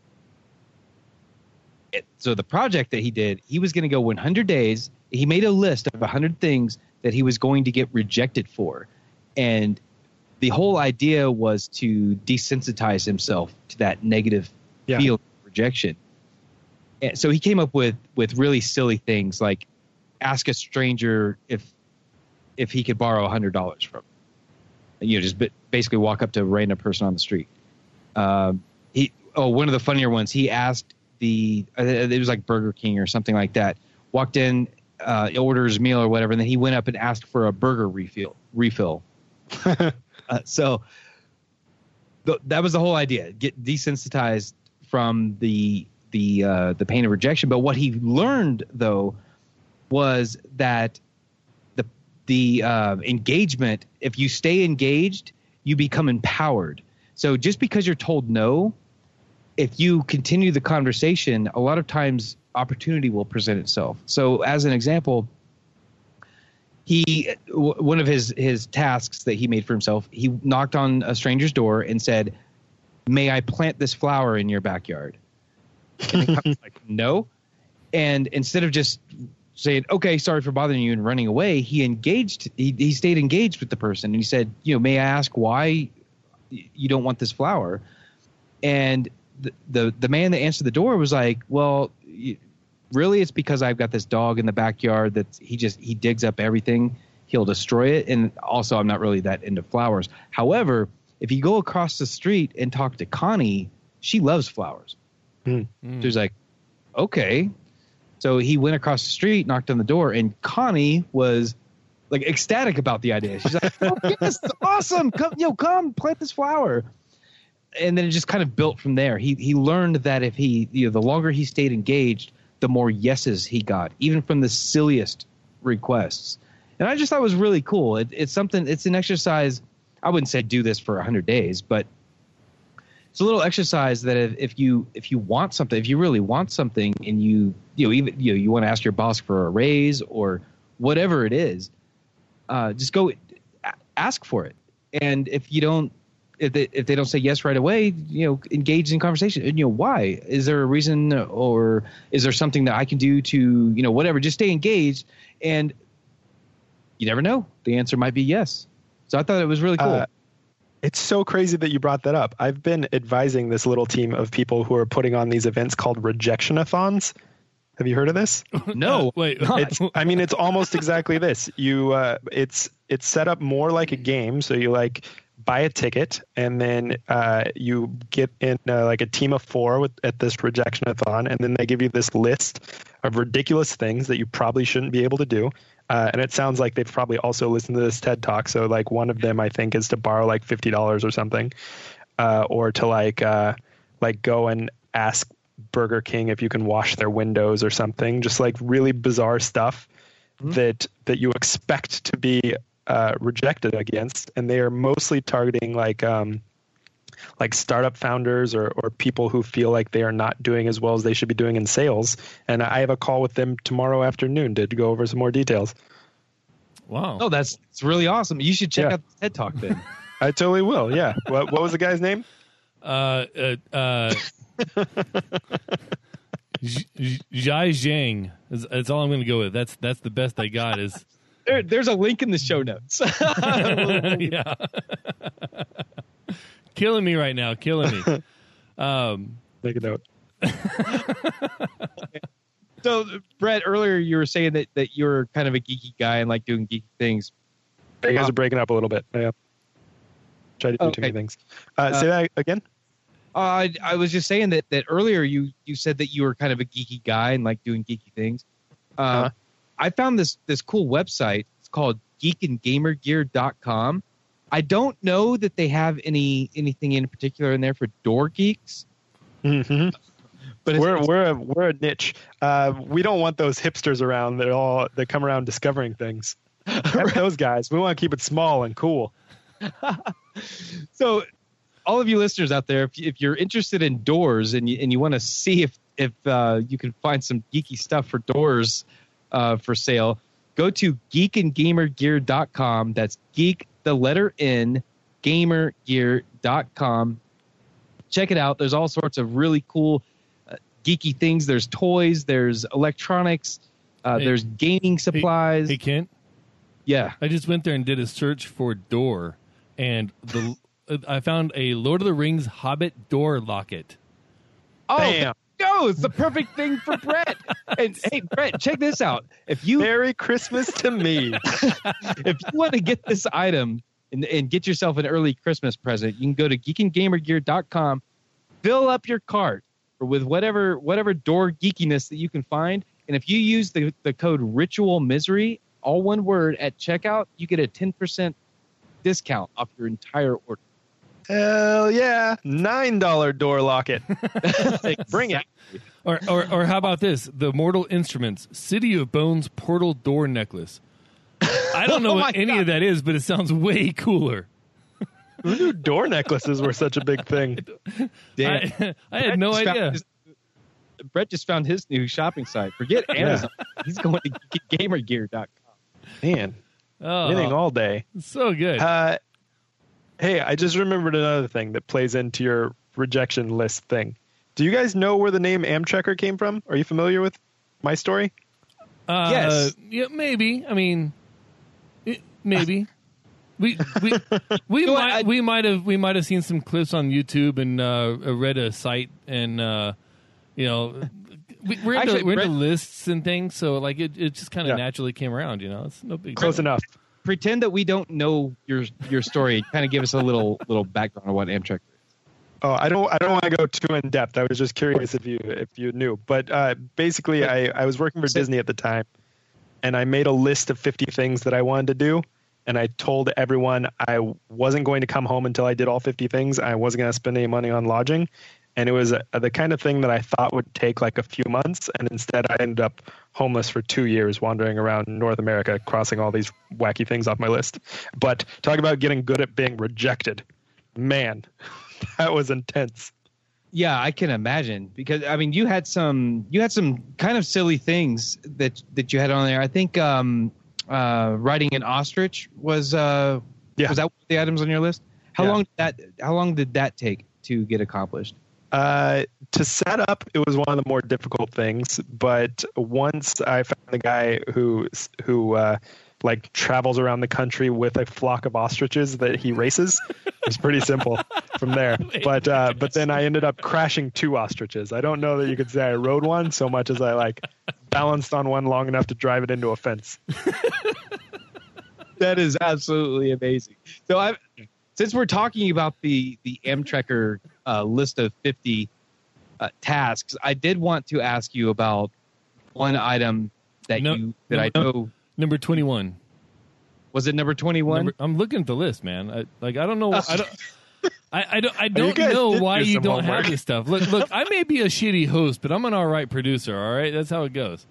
Speaker 2: It, so the project that he did, he was going to go one hundred days. He made a list of one hundred things that he was going to get rejected for. And the whole idea was to desensitize himself to that negative yeah. feeling of rejection. And so he came up with, with really silly things like ask a stranger if if he could borrow one hundred dollars from him. You know, just basically walk up to a random person on the street. Um, he oh, one of the funnier ones, he asked the uh, it was like Burger King or something like that. Walked in, uh, ordered his meal or whatever, and then he went up and asked for a burger refill. Refill. uh, so th- that was the whole idea: get desensitized from the the uh, the pain of rejection. But what he learned though was that the the uh, engagement. If you stay engaged, you become empowered. So just because you're told no, if you continue the conversation, a lot of times opportunity will present itself. So as an example, he w- one of his his tasks that he made for himself, he knocked on a stranger's door and said, "May I plant this flower in your backyard?" And the guy's like, "No." And instead of just saying, "Okay, sorry for bothering you," and running away, he engaged. He, he stayed engaged with the person, and he said, "You know, may I ask why you don't want this flower?" And the the, the man that answered the door was like, "Well, really, it's because I've got this dog in the backyard that he just he digs up everything. He'll destroy it, and also I'm not really that into flowers. However, if you go across the street and talk to Connie, she loves flowers." Mm. So he's like, "Okay." So he went across the street, knocked on the door, and Connie was like ecstatic about the idea. She's like, "Oh, yes, awesome! Come, yo, come plant this flower." And then it just kind of built from there. He he learned that if he, you know, the longer he stayed engaged, the more yeses he got, even from the silliest requests. And I just thought it was really cool. It, it's something. It's an exercise. I wouldn't say do this for a hundred days, but it's a little exercise that if, if you if you want something, if you really want something, and you you know even you know you want to ask your boss for a raise or whatever it is, uh, just go ask for it. And if you don't, if they if they don't say yes right away, you know, engage in conversation. And you know, why? Is there a reason, or is there something that I can do to, you know, whatever? Just stay engaged, and you never know. The answer might be yes. So I thought it was really cool. Uh,
Speaker 3: It's so crazy that you brought that up. I've been advising this little team of people who are putting on these events called Rejection-a-thons. Have you heard of this?
Speaker 2: No.
Speaker 1: Uh, wait.
Speaker 3: It's, I mean, it's almost exactly this. You, uh, it's it's set up more like a game. So you like buy a ticket, and then uh, you get in uh, like a team of four with, at this Rejection-a-thon, and then they give you this list of ridiculous things that you probably shouldn't be able to do. Uh, and it sounds like they've probably also listened to this TED Talk. So like one of them, I think, is to borrow like fifty dollars or something, uh, or to like uh, like go and ask Burger King if you can wash their windows or something. Just like really bizarre stuff mm-hmm. that that you expect to be uh, rejected against. And they are mostly targeting like um, like startup founders or, or people who feel like they are not doing as well as they should be doing in sales. And I have a call with them tomorrow afternoon to go over some more details.
Speaker 1: Wow.
Speaker 2: Oh, that's it's really awesome. You should check
Speaker 3: yeah.
Speaker 2: out the TED Talk then.
Speaker 3: I totally will. Yeah. What, what was the guy's name?
Speaker 1: Uh, uh, uh, Zhai Zhang. That's, that's all I'm going to go with. That's, that's the best I got is.
Speaker 2: There, there's a link in the show notes.
Speaker 1: Yeah. killing me right now. Killing me. Um,
Speaker 3: Make a note.
Speaker 2: So, Brett, earlier you were saying that, that you're kind of a geeky guy and like doing geeky things.
Speaker 3: You guys are breaking up a little bit. Yeah. Try to do
Speaker 2: Okay.
Speaker 3: too many things. Uh, say
Speaker 2: Uh,
Speaker 3: that again.
Speaker 2: Uh, I, I was just saying that, that earlier you, you said that you were kind of a geeky guy and like doing geeky things. Uh,
Speaker 3: Uh-huh.
Speaker 2: I found this this cool website. It's called geek and gamer gear dot com. I don't know that they have any anything in particular in there for door geeks.
Speaker 3: Mm-hmm.
Speaker 2: But it's,
Speaker 3: We're
Speaker 2: it's-
Speaker 3: we're a, we're a niche. Uh, we don't want those hipsters around that all that come around discovering things. F those guys. We want to keep it small and cool.
Speaker 2: so all of you listeners out there, if, if you're interested in doors and you, and you want to see if if uh, you can find some geeky stuff for doors uh, for sale, go to geek and gamer gear dot com. That's geek, the letter N, gamer gear dot com. Check it out. There's all sorts of really cool uh, geeky things. There's toys. There's electronics. Uh,
Speaker 1: Hey.
Speaker 2: there's gaming supplies.
Speaker 1: Hey, Kent.
Speaker 2: Yeah.
Speaker 1: I just went there and did a search for door, and the I found a Lord of the Rings Hobbit door locket.
Speaker 2: Oh,
Speaker 3: Bam.
Speaker 2: go! It's the perfect thing for Brett. And hey, Brett, check this out. If you
Speaker 3: Merry Christmas to me.
Speaker 2: if you want to get this item and, and get yourself an early Christmas present, you can go to geek and gamer gear dot com, fill up your cart with whatever whatever door geekiness that you can find, and if you use the, the code Ritual Misery, all one word, at checkout, you get a ten percent discount off your entire order.
Speaker 3: Hell yeah. nine dollar door locket. Bring it.
Speaker 1: Or, or, or how about this? The Mortal Instruments City of Bones portal door necklace. I don't know
Speaker 2: Oh my
Speaker 1: what any
Speaker 2: God.
Speaker 1: of that is, but it sounds way cooler.
Speaker 3: Who knew door necklaces were such a big thing?
Speaker 2: Damn.
Speaker 1: I, I had no
Speaker 2: Brett just found
Speaker 1: idea.
Speaker 2: his- Brett just found his new shopping site. Forget Amazon. He's going to geek and gamer gear dot com.
Speaker 3: Man,
Speaker 1: Oh,
Speaker 3: winning all day.
Speaker 1: so good.
Speaker 3: Uh, hey, I just remembered another thing that plays into your rejection list thing. Do you guys know where the name Amtrekker came from? Are you familiar with my story?
Speaker 1: Uh,
Speaker 2: yes.
Speaker 1: Yeah, maybe. I mean, it, maybe. We we we
Speaker 2: You know what,
Speaker 1: might
Speaker 2: I-
Speaker 1: we might have we might have seen some clips on YouTube and uh, read a site and uh, you know we, we're into,
Speaker 2: Actually,
Speaker 1: we're into
Speaker 2: Brett-
Speaker 1: lists and things, so like it, it just kind of
Speaker 3: Yeah.
Speaker 1: naturally came around. You know, it's no big
Speaker 3: Close
Speaker 1: deal.
Speaker 3: enough.
Speaker 2: Pretend that we don't know your your story. Kind of give us a little little background on what Amtrak is.
Speaker 3: Oh, I don't. I don't want to go too in depth. I was just curious if you if you knew. But uh, basically, I, I was working for Disney at the time, and I made a list of fifty things that I wanted to do, and I told everyone I wasn't going to come home until I did all fifty things. I wasn't going to spend any money on lodging, and it was uh the kind of thing that I thought would take like a few months, and instead I ended up homeless for two years, wandering around North America, crossing all these wacky things off my list. But talk about getting good at being rejected, man. That was intense.
Speaker 2: Yeah, I can imagine because I mean you had some you had some kind of silly things that that you had on there. I think um, uh, riding an ostrich was uh,
Speaker 3: Yeah.
Speaker 2: was that one of the items on your list? How
Speaker 3: Yeah.
Speaker 2: long did that how long did that take to get accomplished?
Speaker 3: Uh, to set up, it was one of the more difficult things. But once I found the guy who who uh, like travels around the country with a flock of ostriches that he races, it's pretty simple from there. But uh, but then I ended up crashing two ostriches. I don't know that you could say I rode one so much as I like balanced on one long enough to drive it into a fence.
Speaker 2: That is absolutely amazing. So I, since we're talking about the the Amtrekker uh, list of fifty uh, tasks, I did want to ask you about one item that
Speaker 1: No,
Speaker 2: you that
Speaker 1: no,
Speaker 2: I know
Speaker 1: Number twenty-one.
Speaker 2: was it number twenty-one.
Speaker 1: Number, I'm looking at the list, man. I, like I don't know. I don't. I, I don't. I don't
Speaker 3: guys
Speaker 1: know
Speaker 3: did
Speaker 1: why
Speaker 3: do
Speaker 1: you
Speaker 3: some
Speaker 1: don't
Speaker 3: homework.
Speaker 1: have this stuff. Look, look. I may be a shitty host, but I'm an all right producer. All right, that's how it goes.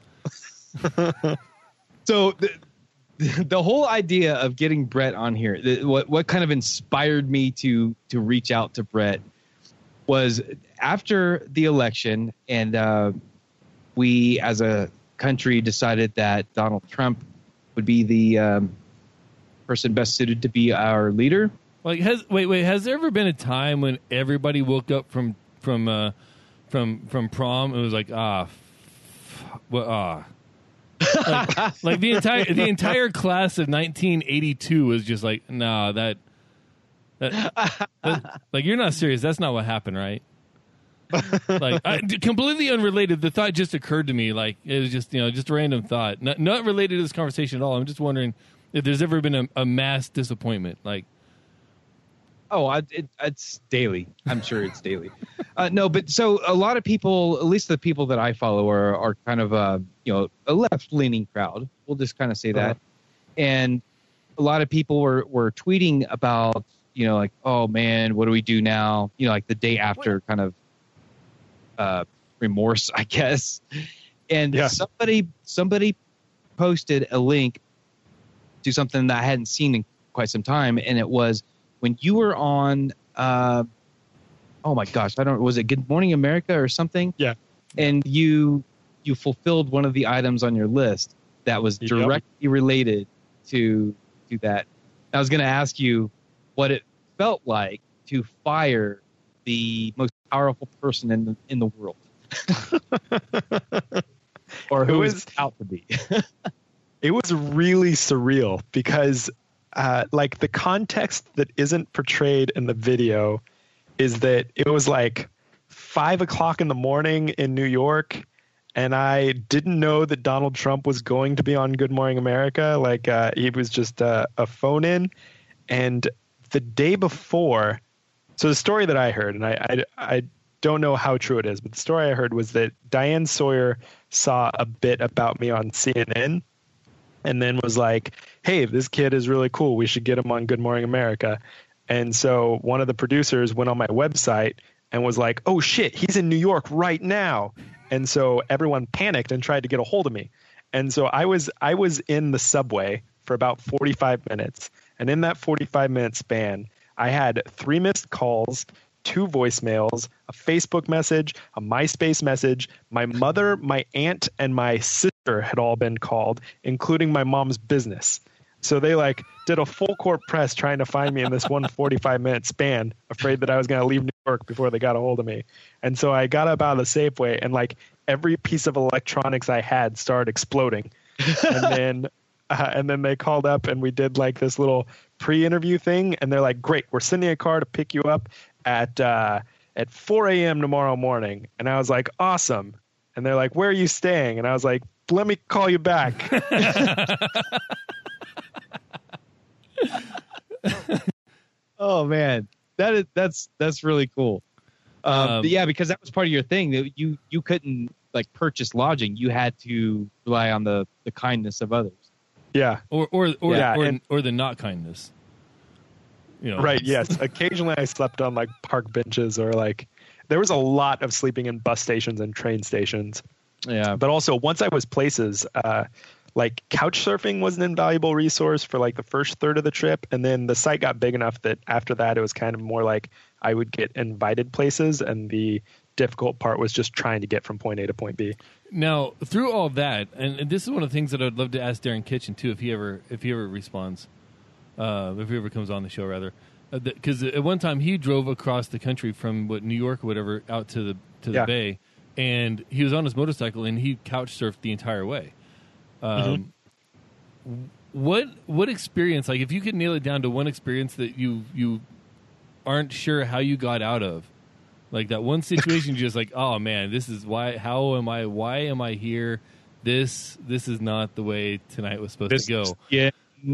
Speaker 2: So the, the whole idea of getting Brett on here, the, what what kind of inspired me to to reach out to Brett was after the election, and uh, we as a country decided that Donald Trump would be the um, person best suited to be our leader.
Speaker 1: Like, has wait, wait. Has there ever been a time when everybody woke up from from uh, from from prom and was like, ah, f- well, ah. like, like the entire the entire class of nineteen eighty-two was just like, nah, that that, that, like, you're not serious. That's not what happened, right? Like, I, completely unrelated. The thought just occurred to me. Like, it was just, you know, just a random thought, not, not related to this conversation at all. I'm just wondering if there's ever been a, a mass disappointment. Like,
Speaker 2: oh, I, it, it's daily. I'm sure it's daily. Uh, no, but so a lot of people, at least the people that I follow, are are kind of a you know a left leaning crowd. We'll just kind of say that, uh-huh. And a lot of people were were tweeting about you know like, oh man, what do we do now? You know, like the day after, kind of. Uh, remorse, I guess. And yeah. somebody somebody posted a link to something that I hadn't seen in quite some time, and it was when you were on. Uh, oh my gosh, I don't. Was it Good Morning America or something?
Speaker 3: Yeah.
Speaker 2: And you you fulfilled one of the items on your list that was directly yep. related to to that. I was going to ask you what it felt like to fire the most powerful person in the, in the world, or who is out to be.
Speaker 3: It was really surreal because, uh, like, the context that isn't portrayed in the video is that it was like five o'clock in the morning in New York, and I didn't know that Donald Trump was going to be on Good Morning America. Like, uh, he was just uh, a phone in, and the day before. So the story that I heard, and I, I, I don't know how true it is, but the story I heard was that Diane Sawyer saw a bit about me on C N N and then was like, hey, this kid is really cool. We should get him on Good Morning America. And so one of the producers went on my website and was like, oh, shit, he's in New York right now. And so everyone panicked and tried to get a hold of me. And so I was I was in the subway for about forty-five minutes. And in that forty-five minute span, I had three missed calls, two voicemails, a Facebook message, a MySpace message. My mother, my aunt, and my sister had all been called, including my mom's business. So they like did a full court press trying to find me in this one forty-five minute span, afraid that I was going to leave New York before they got a hold of me. And so I got up out of the Safeway, and like every piece of electronics I had started exploding. And then uh, and then they called up and we did like this little pre-interview thing, and they're like, great, we're sending a car to pick you up at uh, at four a.m. tomorrow morning. And I was like, awesome. And they're like, where are you staying? And I was like, let me call you back.
Speaker 2: Oh man, that is that's that's really cool. Um, um, but yeah, because that was part of your thing that you you couldn't like purchase lodging. You had to rely on the, the kindness of others.
Speaker 3: Yeah,
Speaker 1: or or or
Speaker 3: yeah,
Speaker 1: or,
Speaker 3: and,
Speaker 1: or the not kindness. You know.
Speaker 3: Right. Yes. Occasionally, I slept on like park benches, or like there was a lot of sleeping in bus stations and train stations.
Speaker 2: Yeah.
Speaker 3: But also, once I was places, uh, like couch surfing was an invaluable resource for like the first third of the trip, and then the site got big enough that after that, it was kind of more like I would get invited places, and the difficult part was just trying to get from point A to point B.
Speaker 1: Now, through all that, and, and this is one of the things that I'd love to ask Darren Kitchen too, if he ever if he ever responds, uh, if he ever comes on the show, rather, because uh, at one time he drove across the country from what New York or whatever out to the to the
Speaker 3: yeah.
Speaker 1: Bay, and he was on his motorcycle and he couch surfed the entire way. Um, mm-hmm. What what experience? Like, if you could nail it down to one experience that you you aren't sure how you got out of. Like that one situation, just like, oh man, this is why. How am I? Why am I here? This this is not the way tonight was supposed
Speaker 2: this
Speaker 1: to go.
Speaker 2: Yeah.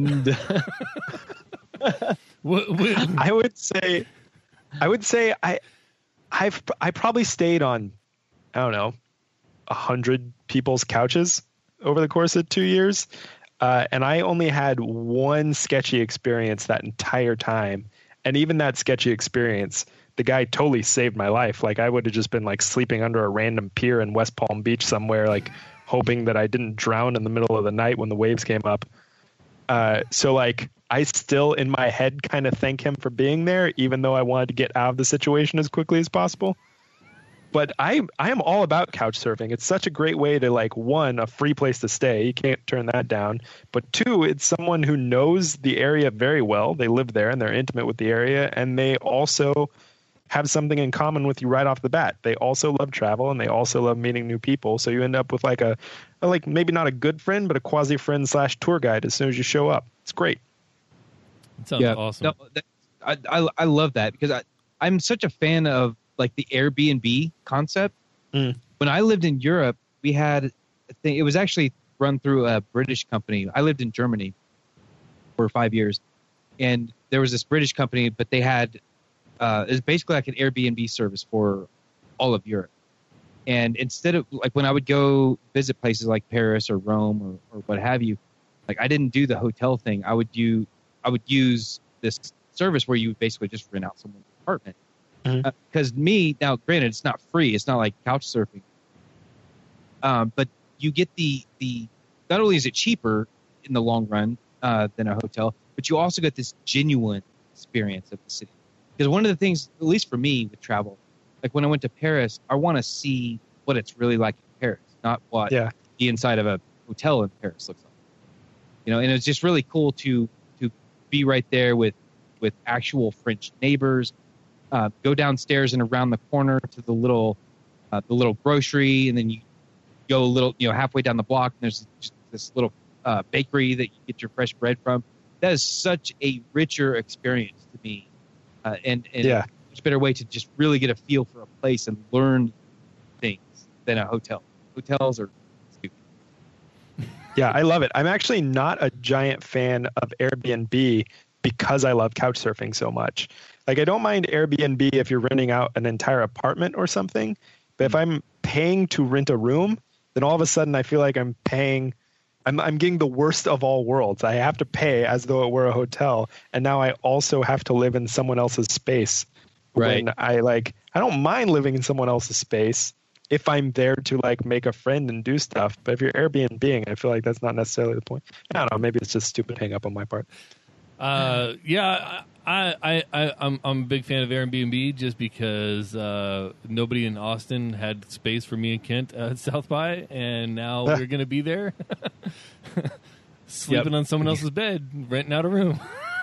Speaker 3: what, what, I would say, I would say, I, I've I probably stayed on, I don't know, a hundred people's couches over the course of two years, uh, and I only had one sketchy experience that entire time, and even that sketchy experience. The guy totally saved my life. Like I would have just been like sleeping under a random pier in West Palm Beach somewhere, like hoping that I didn't drown in the middle of the night when the waves came up. Uh, so like I still in my head kind of thank him for being there, even though I wanted to get out of the situation as quickly as possible. But I I am all about couch surfing. It's such a great way to like, one, a free place to stay. You can't turn that down. But two, it's someone who knows the area very well. They live there and they're intimate with the area, and they also have something in common with you right off the bat. They also love travel and they also love meeting new people. So you end up with like a, a like maybe not a good friend, but a quasi friend slash tour guide as soon as you show up. It's great.
Speaker 1: That sounds
Speaker 2: yeah.
Speaker 1: awesome.
Speaker 2: No, that, I, I I love that because I I'm such a fan of like the Airbnb concept.
Speaker 3: Mm.
Speaker 2: When I lived in Europe, we had a thing. It was actually run through a British company. I lived in Germany for five years, and there was this British company, but they had uh, it was basically like an Airbnb service for all of Europe. And instead of like when I would go visit places like Paris or Rome or, or what have you, like I didn't do the hotel thing. I would do I would use this service where you would basically just rent out someone's apartment. Because mm-hmm. uh, me now, granted, it's not free. It's not like couch surfing. Um, but you get the the not only is it cheaper in the long run uh, than a hotel, but you also get this genuine experience of the city. Because one of the things, at least for me with travel, like when I went to Paris, I want to see what it's really like in Paris, not what
Speaker 3: yeah.
Speaker 2: the inside of a hotel in Paris looks like. You know, and it's just really cool to to be right there with with actual French neighbors. Uh, go downstairs and around the corner to the little uh, the little grocery, and then you go a little, you know, halfway down the block, and there's just this little uh, bakery that you get your fresh bread from. That is such a richer experience to me, uh, and and
Speaker 3: yeah.
Speaker 2: a much better way to just really get a feel for a place and learn things than a hotel. Hotels are stupid.
Speaker 3: Yeah, I love it. I'm actually not a giant fan of Airbnb because I love couch surfing so much. Like, I don't mind Airbnb if you're renting out an entire apartment or something, but if I'm paying to rent a room, then all of a sudden I feel like I'm paying, I'm I'm getting the worst of all worlds. I have to pay as though it were a hotel, and now I also have to live in someone else's space.
Speaker 2: Right.
Speaker 3: When I like, I don't mind living in someone else's space if I'm there to like make a friend and do stuff. But if you're Airbnb-ing, I feel like that's not necessarily the point. I don't know. Maybe it's just stupid hang up on my part.
Speaker 1: Uh, yeah, I, I, I, I'm, I'm a big fan of Airbnb just because uh, nobody in Austin had space for me and Kent at South by, and now we're going to be there, sleeping yep. on someone else's bed, renting out a room.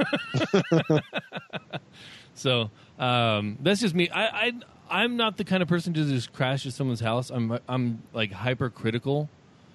Speaker 1: So um, that's just me. I, I, I'm not the kind of person to just crash at someone's house. I'm, I'm like hypercritical.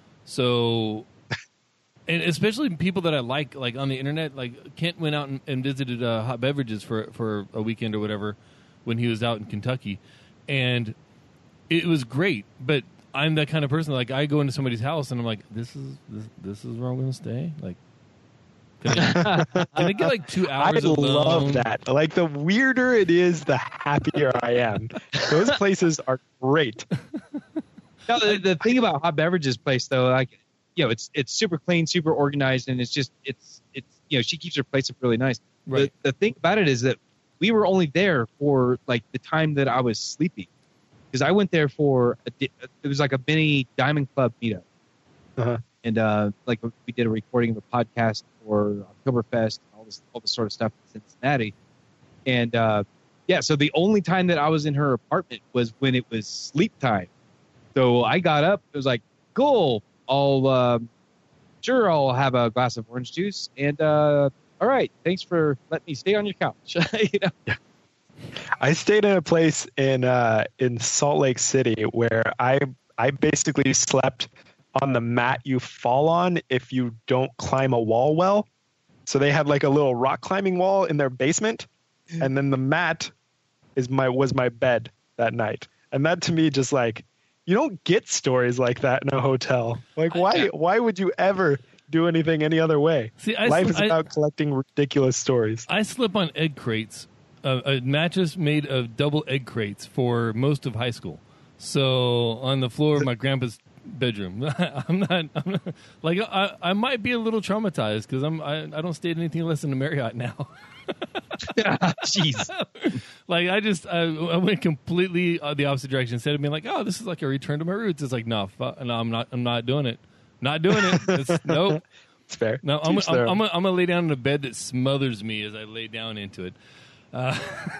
Speaker 1: So. And especially people that I like, like on the internet, like Kent went out and, and visited uh, Hot Beverages for for a weekend or whatever when he was out in Kentucky, and it was great. But I'm that kind of person. Like I go into somebody's house and I'm like, this is this, this is where I'm going to stay. Like, can I, can I get like two hours?
Speaker 3: I
Speaker 1: alone?
Speaker 3: love that. Like the weirder it is, the happier I am. Those places are great.
Speaker 2: No, the, the thing about Hot Beverages place though, like. You know, it's it's super clean, super organized, and it's just it's it's you know she keeps her place up really nice.
Speaker 1: Right.
Speaker 2: The, the thing about it is that we were only there for like the time that I was sleeping, because I went there for a, it was like a mini Diamond Club meetup,
Speaker 3: uh-huh.
Speaker 2: and uh, like we did a recording of a podcast for Oktoberfest, all this all this sort of stuff in Cincinnati, and uh, yeah, so the only time that I was in her apartment was when it was sleep time. So I got up, it was like cool. I'll uh, sure I'll have a glass of orange juice, and uh, all right, thanks for letting me stay on your couch. You know?
Speaker 3: Yeah. I stayed in a place in uh, in Salt Lake City where I I basically slept on the mat you fall on if you don't climb a wall well. So they had like a little rock climbing wall in their basement, and then the mat is my was my bed that night, and that to me just like. You don't get stories like that in a hotel. Like, why Why would you ever do anything any other way? See, I Life sl- is about I, collecting ridiculous stories.
Speaker 1: I slept on egg crates, uh, a mattress made of double egg crates for most of high school. So on the floor of my grandpa's bedroom. I'm not, I'm not like I, I might be a little traumatized because I'm I, I don't stay at anything less than a Marriott now.
Speaker 2: Jeez.
Speaker 1: Like I just I, I went completely uh, the opposite direction. Instead of being like, oh, this is like a return to my roots, it's like no, fu- no, I'm not. I'm not doing it. Not doing it. It's, nope.
Speaker 3: It's fair.
Speaker 1: No, I'm, I'm, I'm, I'm, gonna, I'm gonna lay down in a bed that smothers me as I lay down into it. Uh,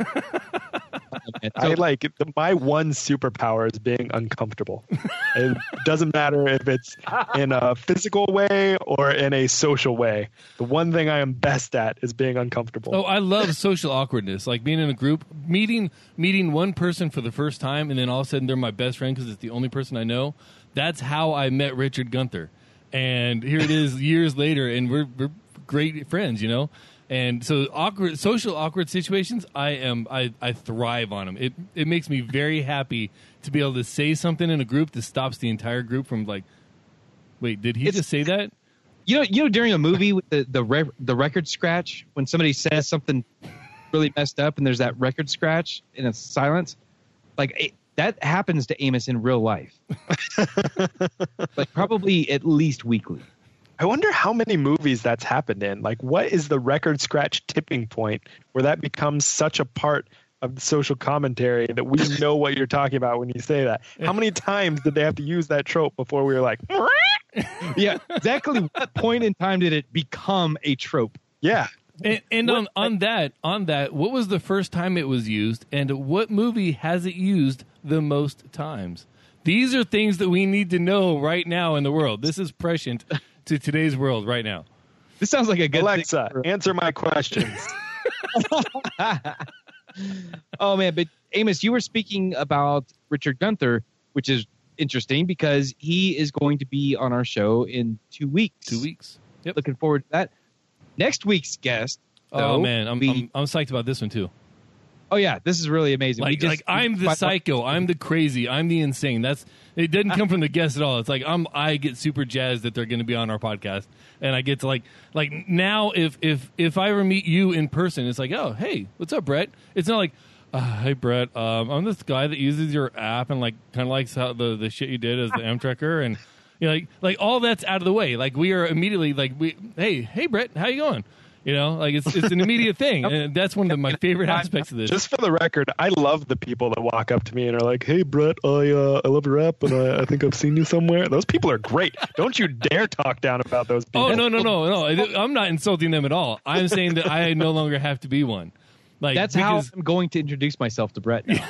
Speaker 3: I like the, my one superpower is being uncomfortable. It doesn't matter if it's in a physical way or in a social way. The one thing I am best at is being uncomfortable.
Speaker 1: Oh, I love social awkwardness, like being in a group, meeting meeting one person for the first time, and then all of a sudden they're my best friend because it's the only person I know. That's how I met Richard Gunther, and here it is years later, and we're we're great friends, you know. And so awkward, social awkward situations, I am, I, I thrive on them. It it makes me very happy to be able to say something in a group that stops the entire group from like, wait, did he
Speaker 2: It's-
Speaker 1: just say that?
Speaker 2: You know, you know, during a movie with the the, re- the record scratch, when somebody says something really messed up and there's that record scratch and it's silence, like it, that happens to Amos in real life, like probably at least weekly.
Speaker 3: I wonder how many movies that's happened in. Like, what is the record scratch tipping point where that becomes such a part of the social commentary that we know what you're talking about when you say that? How many times did they have to use that trope before we were like,
Speaker 2: Yeah, exactly. What point in time did it become a trope?
Speaker 3: yeah.
Speaker 1: And, and on, on that, on that, what was the first time it was used, and what movie has it used the most times? These are things that we need to know right now in the world. This is prescient to today's world right now.
Speaker 2: This sounds like a good
Speaker 3: Alexa,
Speaker 2: thing for-
Speaker 3: answer my questions.
Speaker 2: Oh man, but Amos, you were speaking about Richard Gunther, which is interesting because he is going to be on our show in two weeks.
Speaker 1: Two weeks. Yep.
Speaker 2: Looking forward to that. Next week's guest.
Speaker 1: Oh
Speaker 2: though,
Speaker 1: man, I'm,
Speaker 2: we-
Speaker 1: I'm I'm psyched about this one too.
Speaker 2: oh yeah, this is really amazing. We
Speaker 1: Like,
Speaker 2: just-
Speaker 1: like I'm the
Speaker 2: but-
Speaker 1: psycho, I'm the crazy, I'm the insane. That's it. Doesn't come from the guest at all. It's like I'm I get super jazzed that they're going to be on our podcast, and I get to like like now if if if I ever meet you in person, it's like, oh hey, what's up, Brett? It's not like, uh, hey Brett, um, I'm this guy that uses your app and like kind of likes how the the shit you did as the Amtrekker, and you know, like like all that's out of the way. Like we are immediately like we hey hey Brett, how you going? You know, like it's it's an immediate thing, and that's one of my favorite aspects of this.
Speaker 3: Just for the record, I love the people that walk up to me and are like, "Hey, Brett, I uh, I love your app, and I, I think I've seen you somewhere." Those people are great. Don't you dare talk down about those people.
Speaker 1: Oh no no no no! I- I'm not insulting them at all. I'm saying that I no longer have to be one. Like
Speaker 2: That's
Speaker 1: because,
Speaker 2: how I'm going to introduce myself to Brett now.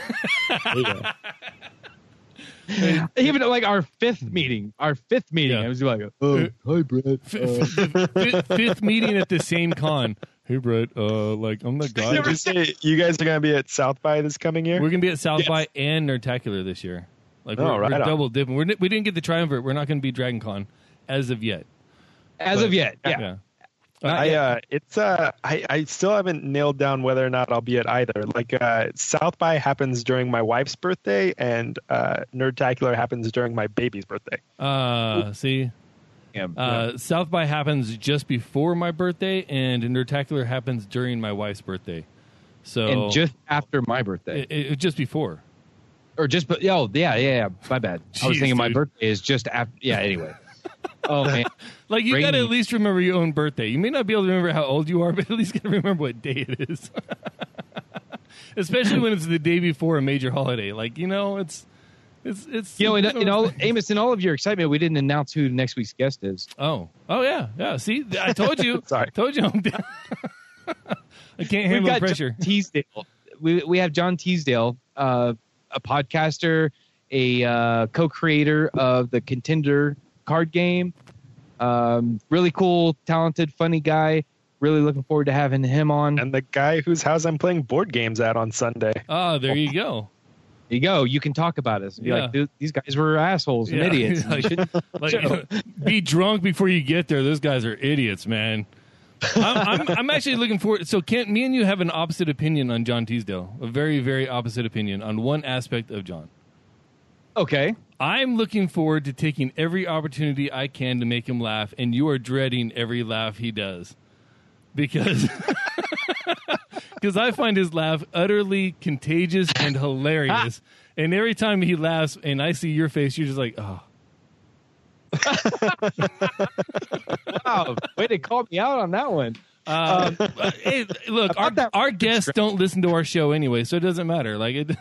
Speaker 2: Even like our fifth meeting, our fifth meeting,
Speaker 1: Yeah.
Speaker 2: I was like, "Oh, hi, Brett." Uh,
Speaker 1: fifth, fifth meeting at the same con. Hey Brett, uh, like I'm the guy.
Speaker 3: Did you say you guys are going to be at South by this coming year?
Speaker 1: We're gonna be at South
Speaker 2: Yes.
Speaker 1: by and Nerdtacular this year. Like
Speaker 3: Oh,
Speaker 1: we're,
Speaker 3: right
Speaker 1: we're
Speaker 3: on.
Speaker 1: double dipping. We're, we didn't get the Triumvirate. We're not going to be Dragon Con as of yet.
Speaker 2: as
Speaker 1: But-
Speaker 2: of yet, yeah.
Speaker 1: yeah.
Speaker 2: Not
Speaker 3: I
Speaker 2: yet.
Speaker 3: uh, it's uh, I, I still haven't nailed down whether or not I'll be at either. Like uh, South by happens during my wife's birthday, and uh, Nerdtacular happens during my baby's birthday.
Speaker 1: Uh, see,
Speaker 2: Yeah,
Speaker 1: uh, South by happens just before my birthday, and Nerdtacular happens during my wife's birthday. So
Speaker 2: and just after my birthday,
Speaker 1: it, it, just before.
Speaker 2: or just but oh yeah, yeah, yeah. My bad. I was
Speaker 1: Jeez,
Speaker 2: thinking my
Speaker 1: dude.
Speaker 2: birthday is just after. Yeah. Anyway. Oh man.
Speaker 1: Like you
Speaker 2: Rainy.
Speaker 1: got to at least remember your own birthday. You may not be able to remember how old you are, but at least got to remember what day it is. Especially when it's the day before a major holiday. Like you know, it's it's it's.
Speaker 2: You know, in,
Speaker 1: it's
Speaker 2: in all Amos, in all of your excitement, we didn't announce who next week's guest is.
Speaker 1: Oh, oh yeah, yeah. See, I told you.
Speaker 3: Sorry.
Speaker 1: told you. I'm down. I can't
Speaker 2: We've
Speaker 1: handle the
Speaker 2: got
Speaker 1: pressure.
Speaker 2: John Teasdale. We we have John Teasdale, uh, a podcaster, a uh, co-creator of the Contender card game. Um, really cool, talented, funny guy. Really looking forward to having him on. There
Speaker 3: And the guy whose house I'm playing board games at on Sunday.
Speaker 1: Oh, there you go.
Speaker 2: you go. You can talk about us. Be
Speaker 1: Yeah.
Speaker 2: like, "Dude, these guys were assholes and
Speaker 1: Yeah.
Speaker 2: idiots.
Speaker 1: Like-
Speaker 2: You should-
Speaker 1: Like, you know, be drunk before you get there. Those guys are idiots, man. I'm, I'm, I'm actually looking forward. So, Kent, me and you have an opposite opinion on John Teasdale. A very, very opposite opinion on one aspect of John.
Speaker 2: Okay.
Speaker 1: I'm looking forward to taking every opportunity I can to make him laugh, and you are dreading every laugh he does. Because because I find his laugh utterly contagious and hilarious. And every time he laughs and I see your face, you're just like, oh.
Speaker 2: Wow. Way to call me out on that one.
Speaker 1: Um, hey, look, our,
Speaker 2: that-
Speaker 1: our guests don't listen to our show anyway, so it doesn't matter. Like it,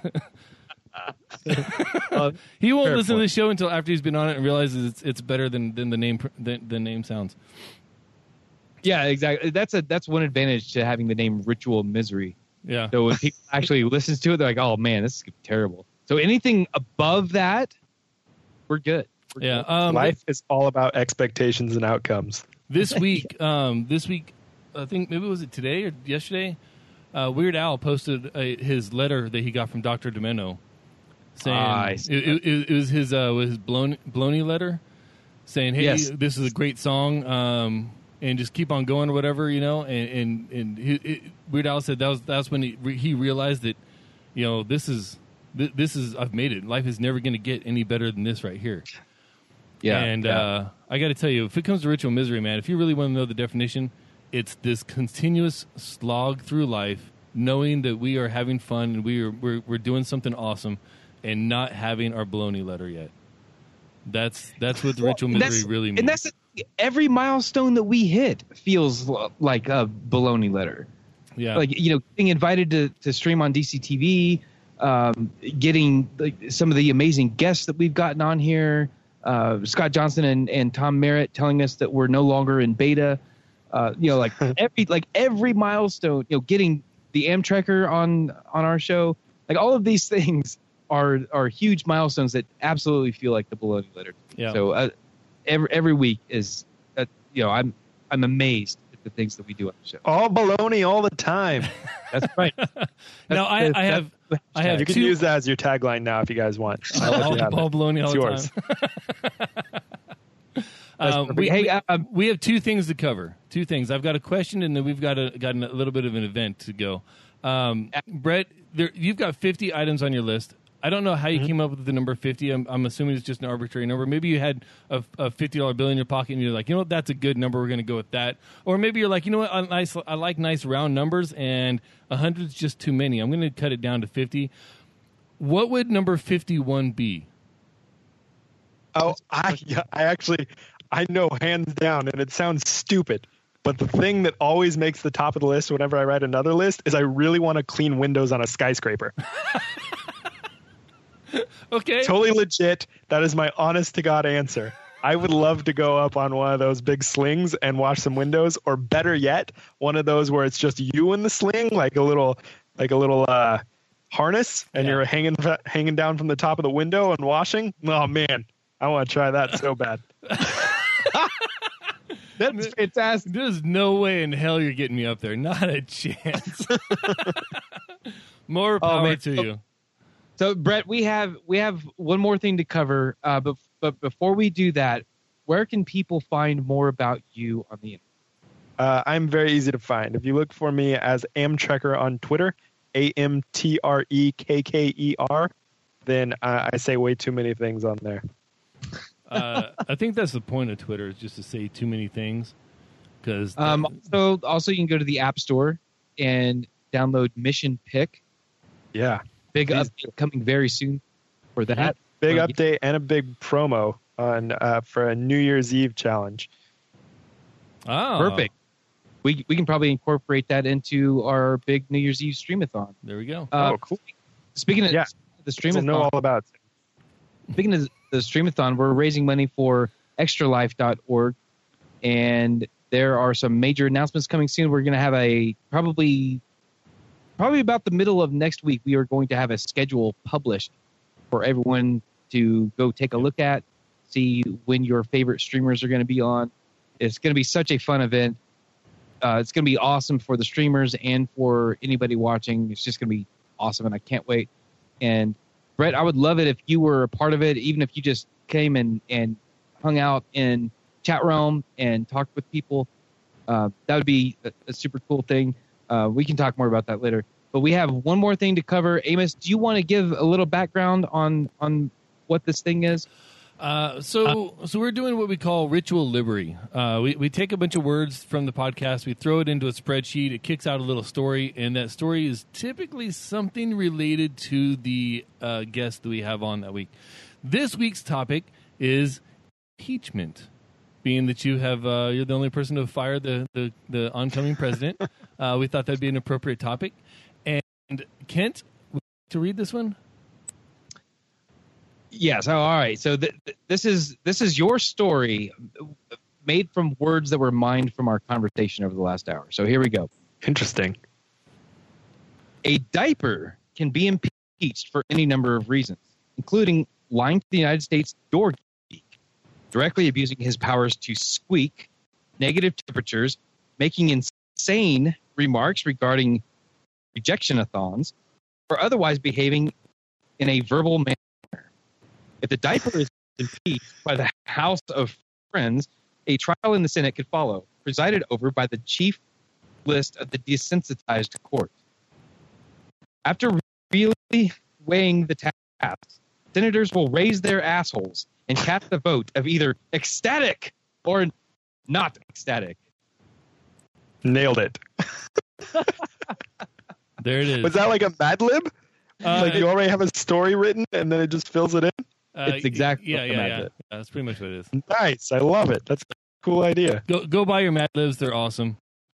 Speaker 2: Uh,
Speaker 1: he won't
Speaker 2: Fair
Speaker 1: listen to
Speaker 2: point.
Speaker 1: the show until after he's been on it and realizes it's it's better than, than the name pr- than the name sounds.
Speaker 2: yeah, exactly. That's a that's one advantage to having the name Ritual Misery.
Speaker 1: Yeah.
Speaker 2: So when people actually listens to it, they're like, "Oh man, this is terrible." So anything above that, we're good. We're
Speaker 1: Yeah.
Speaker 2: good.
Speaker 1: Um,
Speaker 3: Life is all about expectations and outcomes.
Speaker 1: this week, um, this week, I think maybe was it today or yesterday? Uh, Weird Al posted uh, his letter that he got from Doctor Demeno, saying
Speaker 2: Ah, I
Speaker 1: it,
Speaker 2: see
Speaker 1: it, it was his uh, was his blown Bloney letter, saying, "Hey,
Speaker 2: Yes.
Speaker 1: this is a great song. Um, and just keep on going or whatever, you know. And and, and he, it, Weird Al said that was that's when he he realized that, you know, this is this is I've made it. Life is never going to get any better than this right here.
Speaker 2: Yeah,
Speaker 1: and
Speaker 2: yeah.
Speaker 1: Uh, I got to tell you, if it comes to ritual misery, man, if you really want to know the definition, it's this continuous slog through life, knowing that we are having fun and we are we're we're doing something awesome, and not having our baloney letter yet. That's that's what the ritual
Speaker 2: well,
Speaker 1: misery really means.
Speaker 2: And that's every milestone that we hit feels like a baloney letter.
Speaker 1: Yeah,
Speaker 2: like, you know, being invited to, to stream on D C T V, um, getting like, some of the amazing guests that we've gotten on here. Uh, Scott Johnson and, and Tom Merritt telling us that we're no longer in beta. Uh, you know, like every like every milestone. You know, getting the Amtrekker on on our show. Like all of these things are are huge milestones that absolutely feel like the baloney letter.
Speaker 1: Yeah.
Speaker 2: So uh, every every week is, uh, you know, I'm I'm amazed at the things that we do on the show.
Speaker 3: All baloney all the time.
Speaker 2: That's right.
Speaker 1: Now I, I have I have
Speaker 3: You can
Speaker 1: two,
Speaker 3: use that as your tagline now if you guys want. I'll let
Speaker 1: all,
Speaker 3: you have
Speaker 1: all
Speaker 3: it.
Speaker 1: baloney all
Speaker 3: It's
Speaker 1: the
Speaker 3: yours.
Speaker 1: time. um, we,
Speaker 2: Hey,
Speaker 1: we,
Speaker 2: um,
Speaker 1: we have two things to cover. Two things. I've got a question, and then we've got a got a little bit of an event to go. Um, Brett, there, you've got fifty items on your list. I don't know how you mm-hmm. came up with the number fifty. I'm, I'm assuming it's just an arbitrary number. Maybe you had a, a fifty dollar bill in your pocket and you're like, you know what, that's a good number. We're going to go with that. Or maybe you're like, you know what, I, nice, I like nice round numbers, and one hundred is just too many. I'm going to cut it down to fifty. What would number fifty-one be?
Speaker 3: Oh, I, I actually, I know hands down, and it sounds stupid. But the thing that always makes the top of the list whenever I write another list is I really want to clean windows on a skyscraper.
Speaker 1: Okay.
Speaker 3: Totally legit. That is my honest to God answer. I would love to go up on one of those big slings and wash some windows, or better yet, one of those where it's just you in the sling, like a little, like a little uh, harness, and yeah. you're hanging hanging down from the top of the window and washing. Oh man, I want to try that so bad.
Speaker 2: That's fantastic.
Speaker 1: There's no way in hell you're getting me up there. Not a chance. More power oh, to you.
Speaker 2: So, Brett, we have we have one more thing to cover, uh, but but before we do that, where can people find more about you on the internet?
Speaker 3: Uh, I'm very easy to find. If you look for me as Amtrekker on Twitter, A M T R E K K E R, then uh, I say way too many things on there.
Speaker 1: uh, I think that's the point of Twitter, is just to say too many things. Because
Speaker 2: um, also, also you can go to the App Store and download Mission Pick.
Speaker 3: Yeah.
Speaker 2: Big Please. update coming very soon for that.
Speaker 3: Big
Speaker 2: uh,
Speaker 3: update and a big promo on uh, for a New Year's Eve challenge.
Speaker 1: Oh,
Speaker 2: perfect. We we can probably incorporate that into our big New Year's Eve streamathon.
Speaker 1: There we go.
Speaker 2: Uh,
Speaker 3: oh, cool.
Speaker 2: Speaking of
Speaker 3: yeah.
Speaker 2: the streamathon,
Speaker 3: we'll know all about it.
Speaker 2: Speaking of the streamathon, we're raising money for extra life dot org, and there are some major announcements coming soon. We're going to have a probably. Probably about the middle of next week, we are going to have a schedule published for everyone to go take a look at, see when your favorite streamers are going to be on. It's going to be such a fun event. Uh, it's going to be awesome for the streamers and for anybody watching. It's just going to be awesome, and I can't wait. And, Brett, I would love it if you were a part of it, even if you just came and, and hung out in chat realm and talked with people. Uh, that would be a, a super cool thing. Uh, we can talk more about that later. But we have one more thing to cover. Amos, do you want to give a little background on on what this thing is?
Speaker 1: Uh, so uh, so we're doing what we call ritual library. Uh, we, we take a bunch of words from the podcast, we throw it into a spreadsheet, it kicks out a little story, and that story is typically something related to the uh, guest that we have on that week. This week's topic is impeachment. Being that you have, uh, you're the only person to fire the, the, the oncoming president, uh, we thought that'd be an appropriate topic. And Kent, would you like to read this one?
Speaker 2: Yes. Oh, all right. So th- th- this is this is your story, made from words that were mined from our conversation over the last hour. So here we go.
Speaker 3: Interesting.
Speaker 2: A diaper can be impeached for any number of reasons, including lying to the United States door geek, directly abusing his powers to squeak, negative temperatures, making insane remarks regarding rejection-a-thons, or otherwise behaving in a verbal manner. If the diaper is impeached by the House of Friends, a trial in the Senate could follow. presided over by the chief list of the desensitized court. After really weighing the tasks, senators will raise their assholes and cast a vote of either ecstatic or not ecstatic.
Speaker 3: Nailed it.
Speaker 1: There it is.
Speaker 3: Was that like a Mad Lib?
Speaker 1: Uh,
Speaker 3: like you already have a story written and then it just fills it in?
Speaker 1: Uh,
Speaker 2: It's exactly
Speaker 1: yeah,
Speaker 2: what the
Speaker 1: yeah,
Speaker 2: Mad
Speaker 1: yeah.
Speaker 2: Lib.
Speaker 1: Yeah, that's pretty much what it is.
Speaker 3: Nice. I love it. That's a cool idea.
Speaker 1: Go go buy your Mad Libs. They're awesome.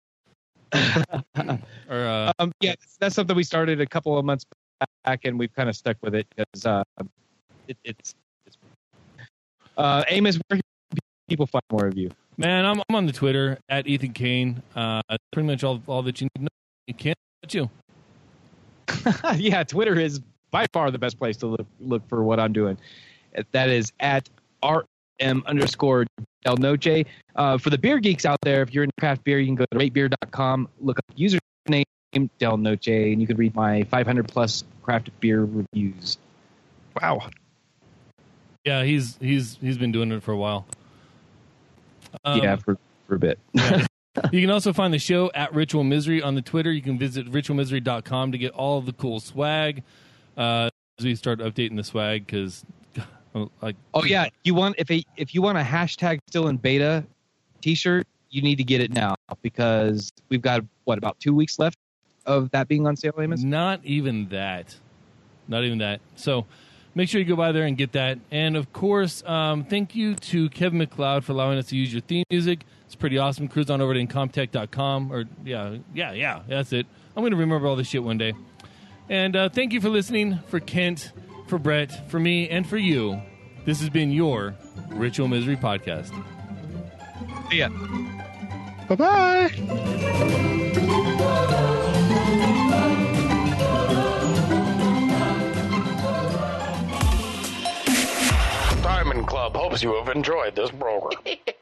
Speaker 1: or uh,
Speaker 2: Um, yeah, that's, that's something we started a couple of months back, and we've kind of stuck with it because uh, it, it's. it's uh, Amos, where can people find more of you?
Speaker 1: man, I'm I'm on the Twitter at Ethan Kane. Uh, pretty much all all that you need to know. You can't let you.
Speaker 2: Yeah, Twitter is by far the best place to look look for what I'm doing. That is at rm underscore del noche. Uh, for the beer geeks out there, if you're in craft beer, you can go to rate beer dot com, look up username del noche, and you can read my five hundred plus craft beer reviews.
Speaker 3: Wow.
Speaker 1: Yeah, he's he's he's been doing it for a while. Um,
Speaker 2: yeah, for, for a bit.
Speaker 1: Yeah. You can also find the show at Ritual Misery on the Twitter. You can visit ritual misery dot com to get all of the cool swag. Uh, as we start updating the swag, because like,
Speaker 2: Oh yeah, you want if a if you want a hashtag still in beta T-shirt, you need to get it now because we've got what about two weeks left of that being on sale, Amos?
Speaker 1: not even that, not even that. So make sure you go by there and get that. And of course, um, thank you to Kevin MacLeod for allowing us to use your theme music. It's pretty awesome. Cruise on over to incomtech dot com or yeah, yeah, yeah. That's it. I'm going to remember all this shit one day. And uh, thank you for listening. For Kent, for Brett, for me, and for you. This has been your Ritual Misery Podcast.
Speaker 2: See ya.
Speaker 3: Bye-bye.
Speaker 4: Diamond Club hopes you have enjoyed this program.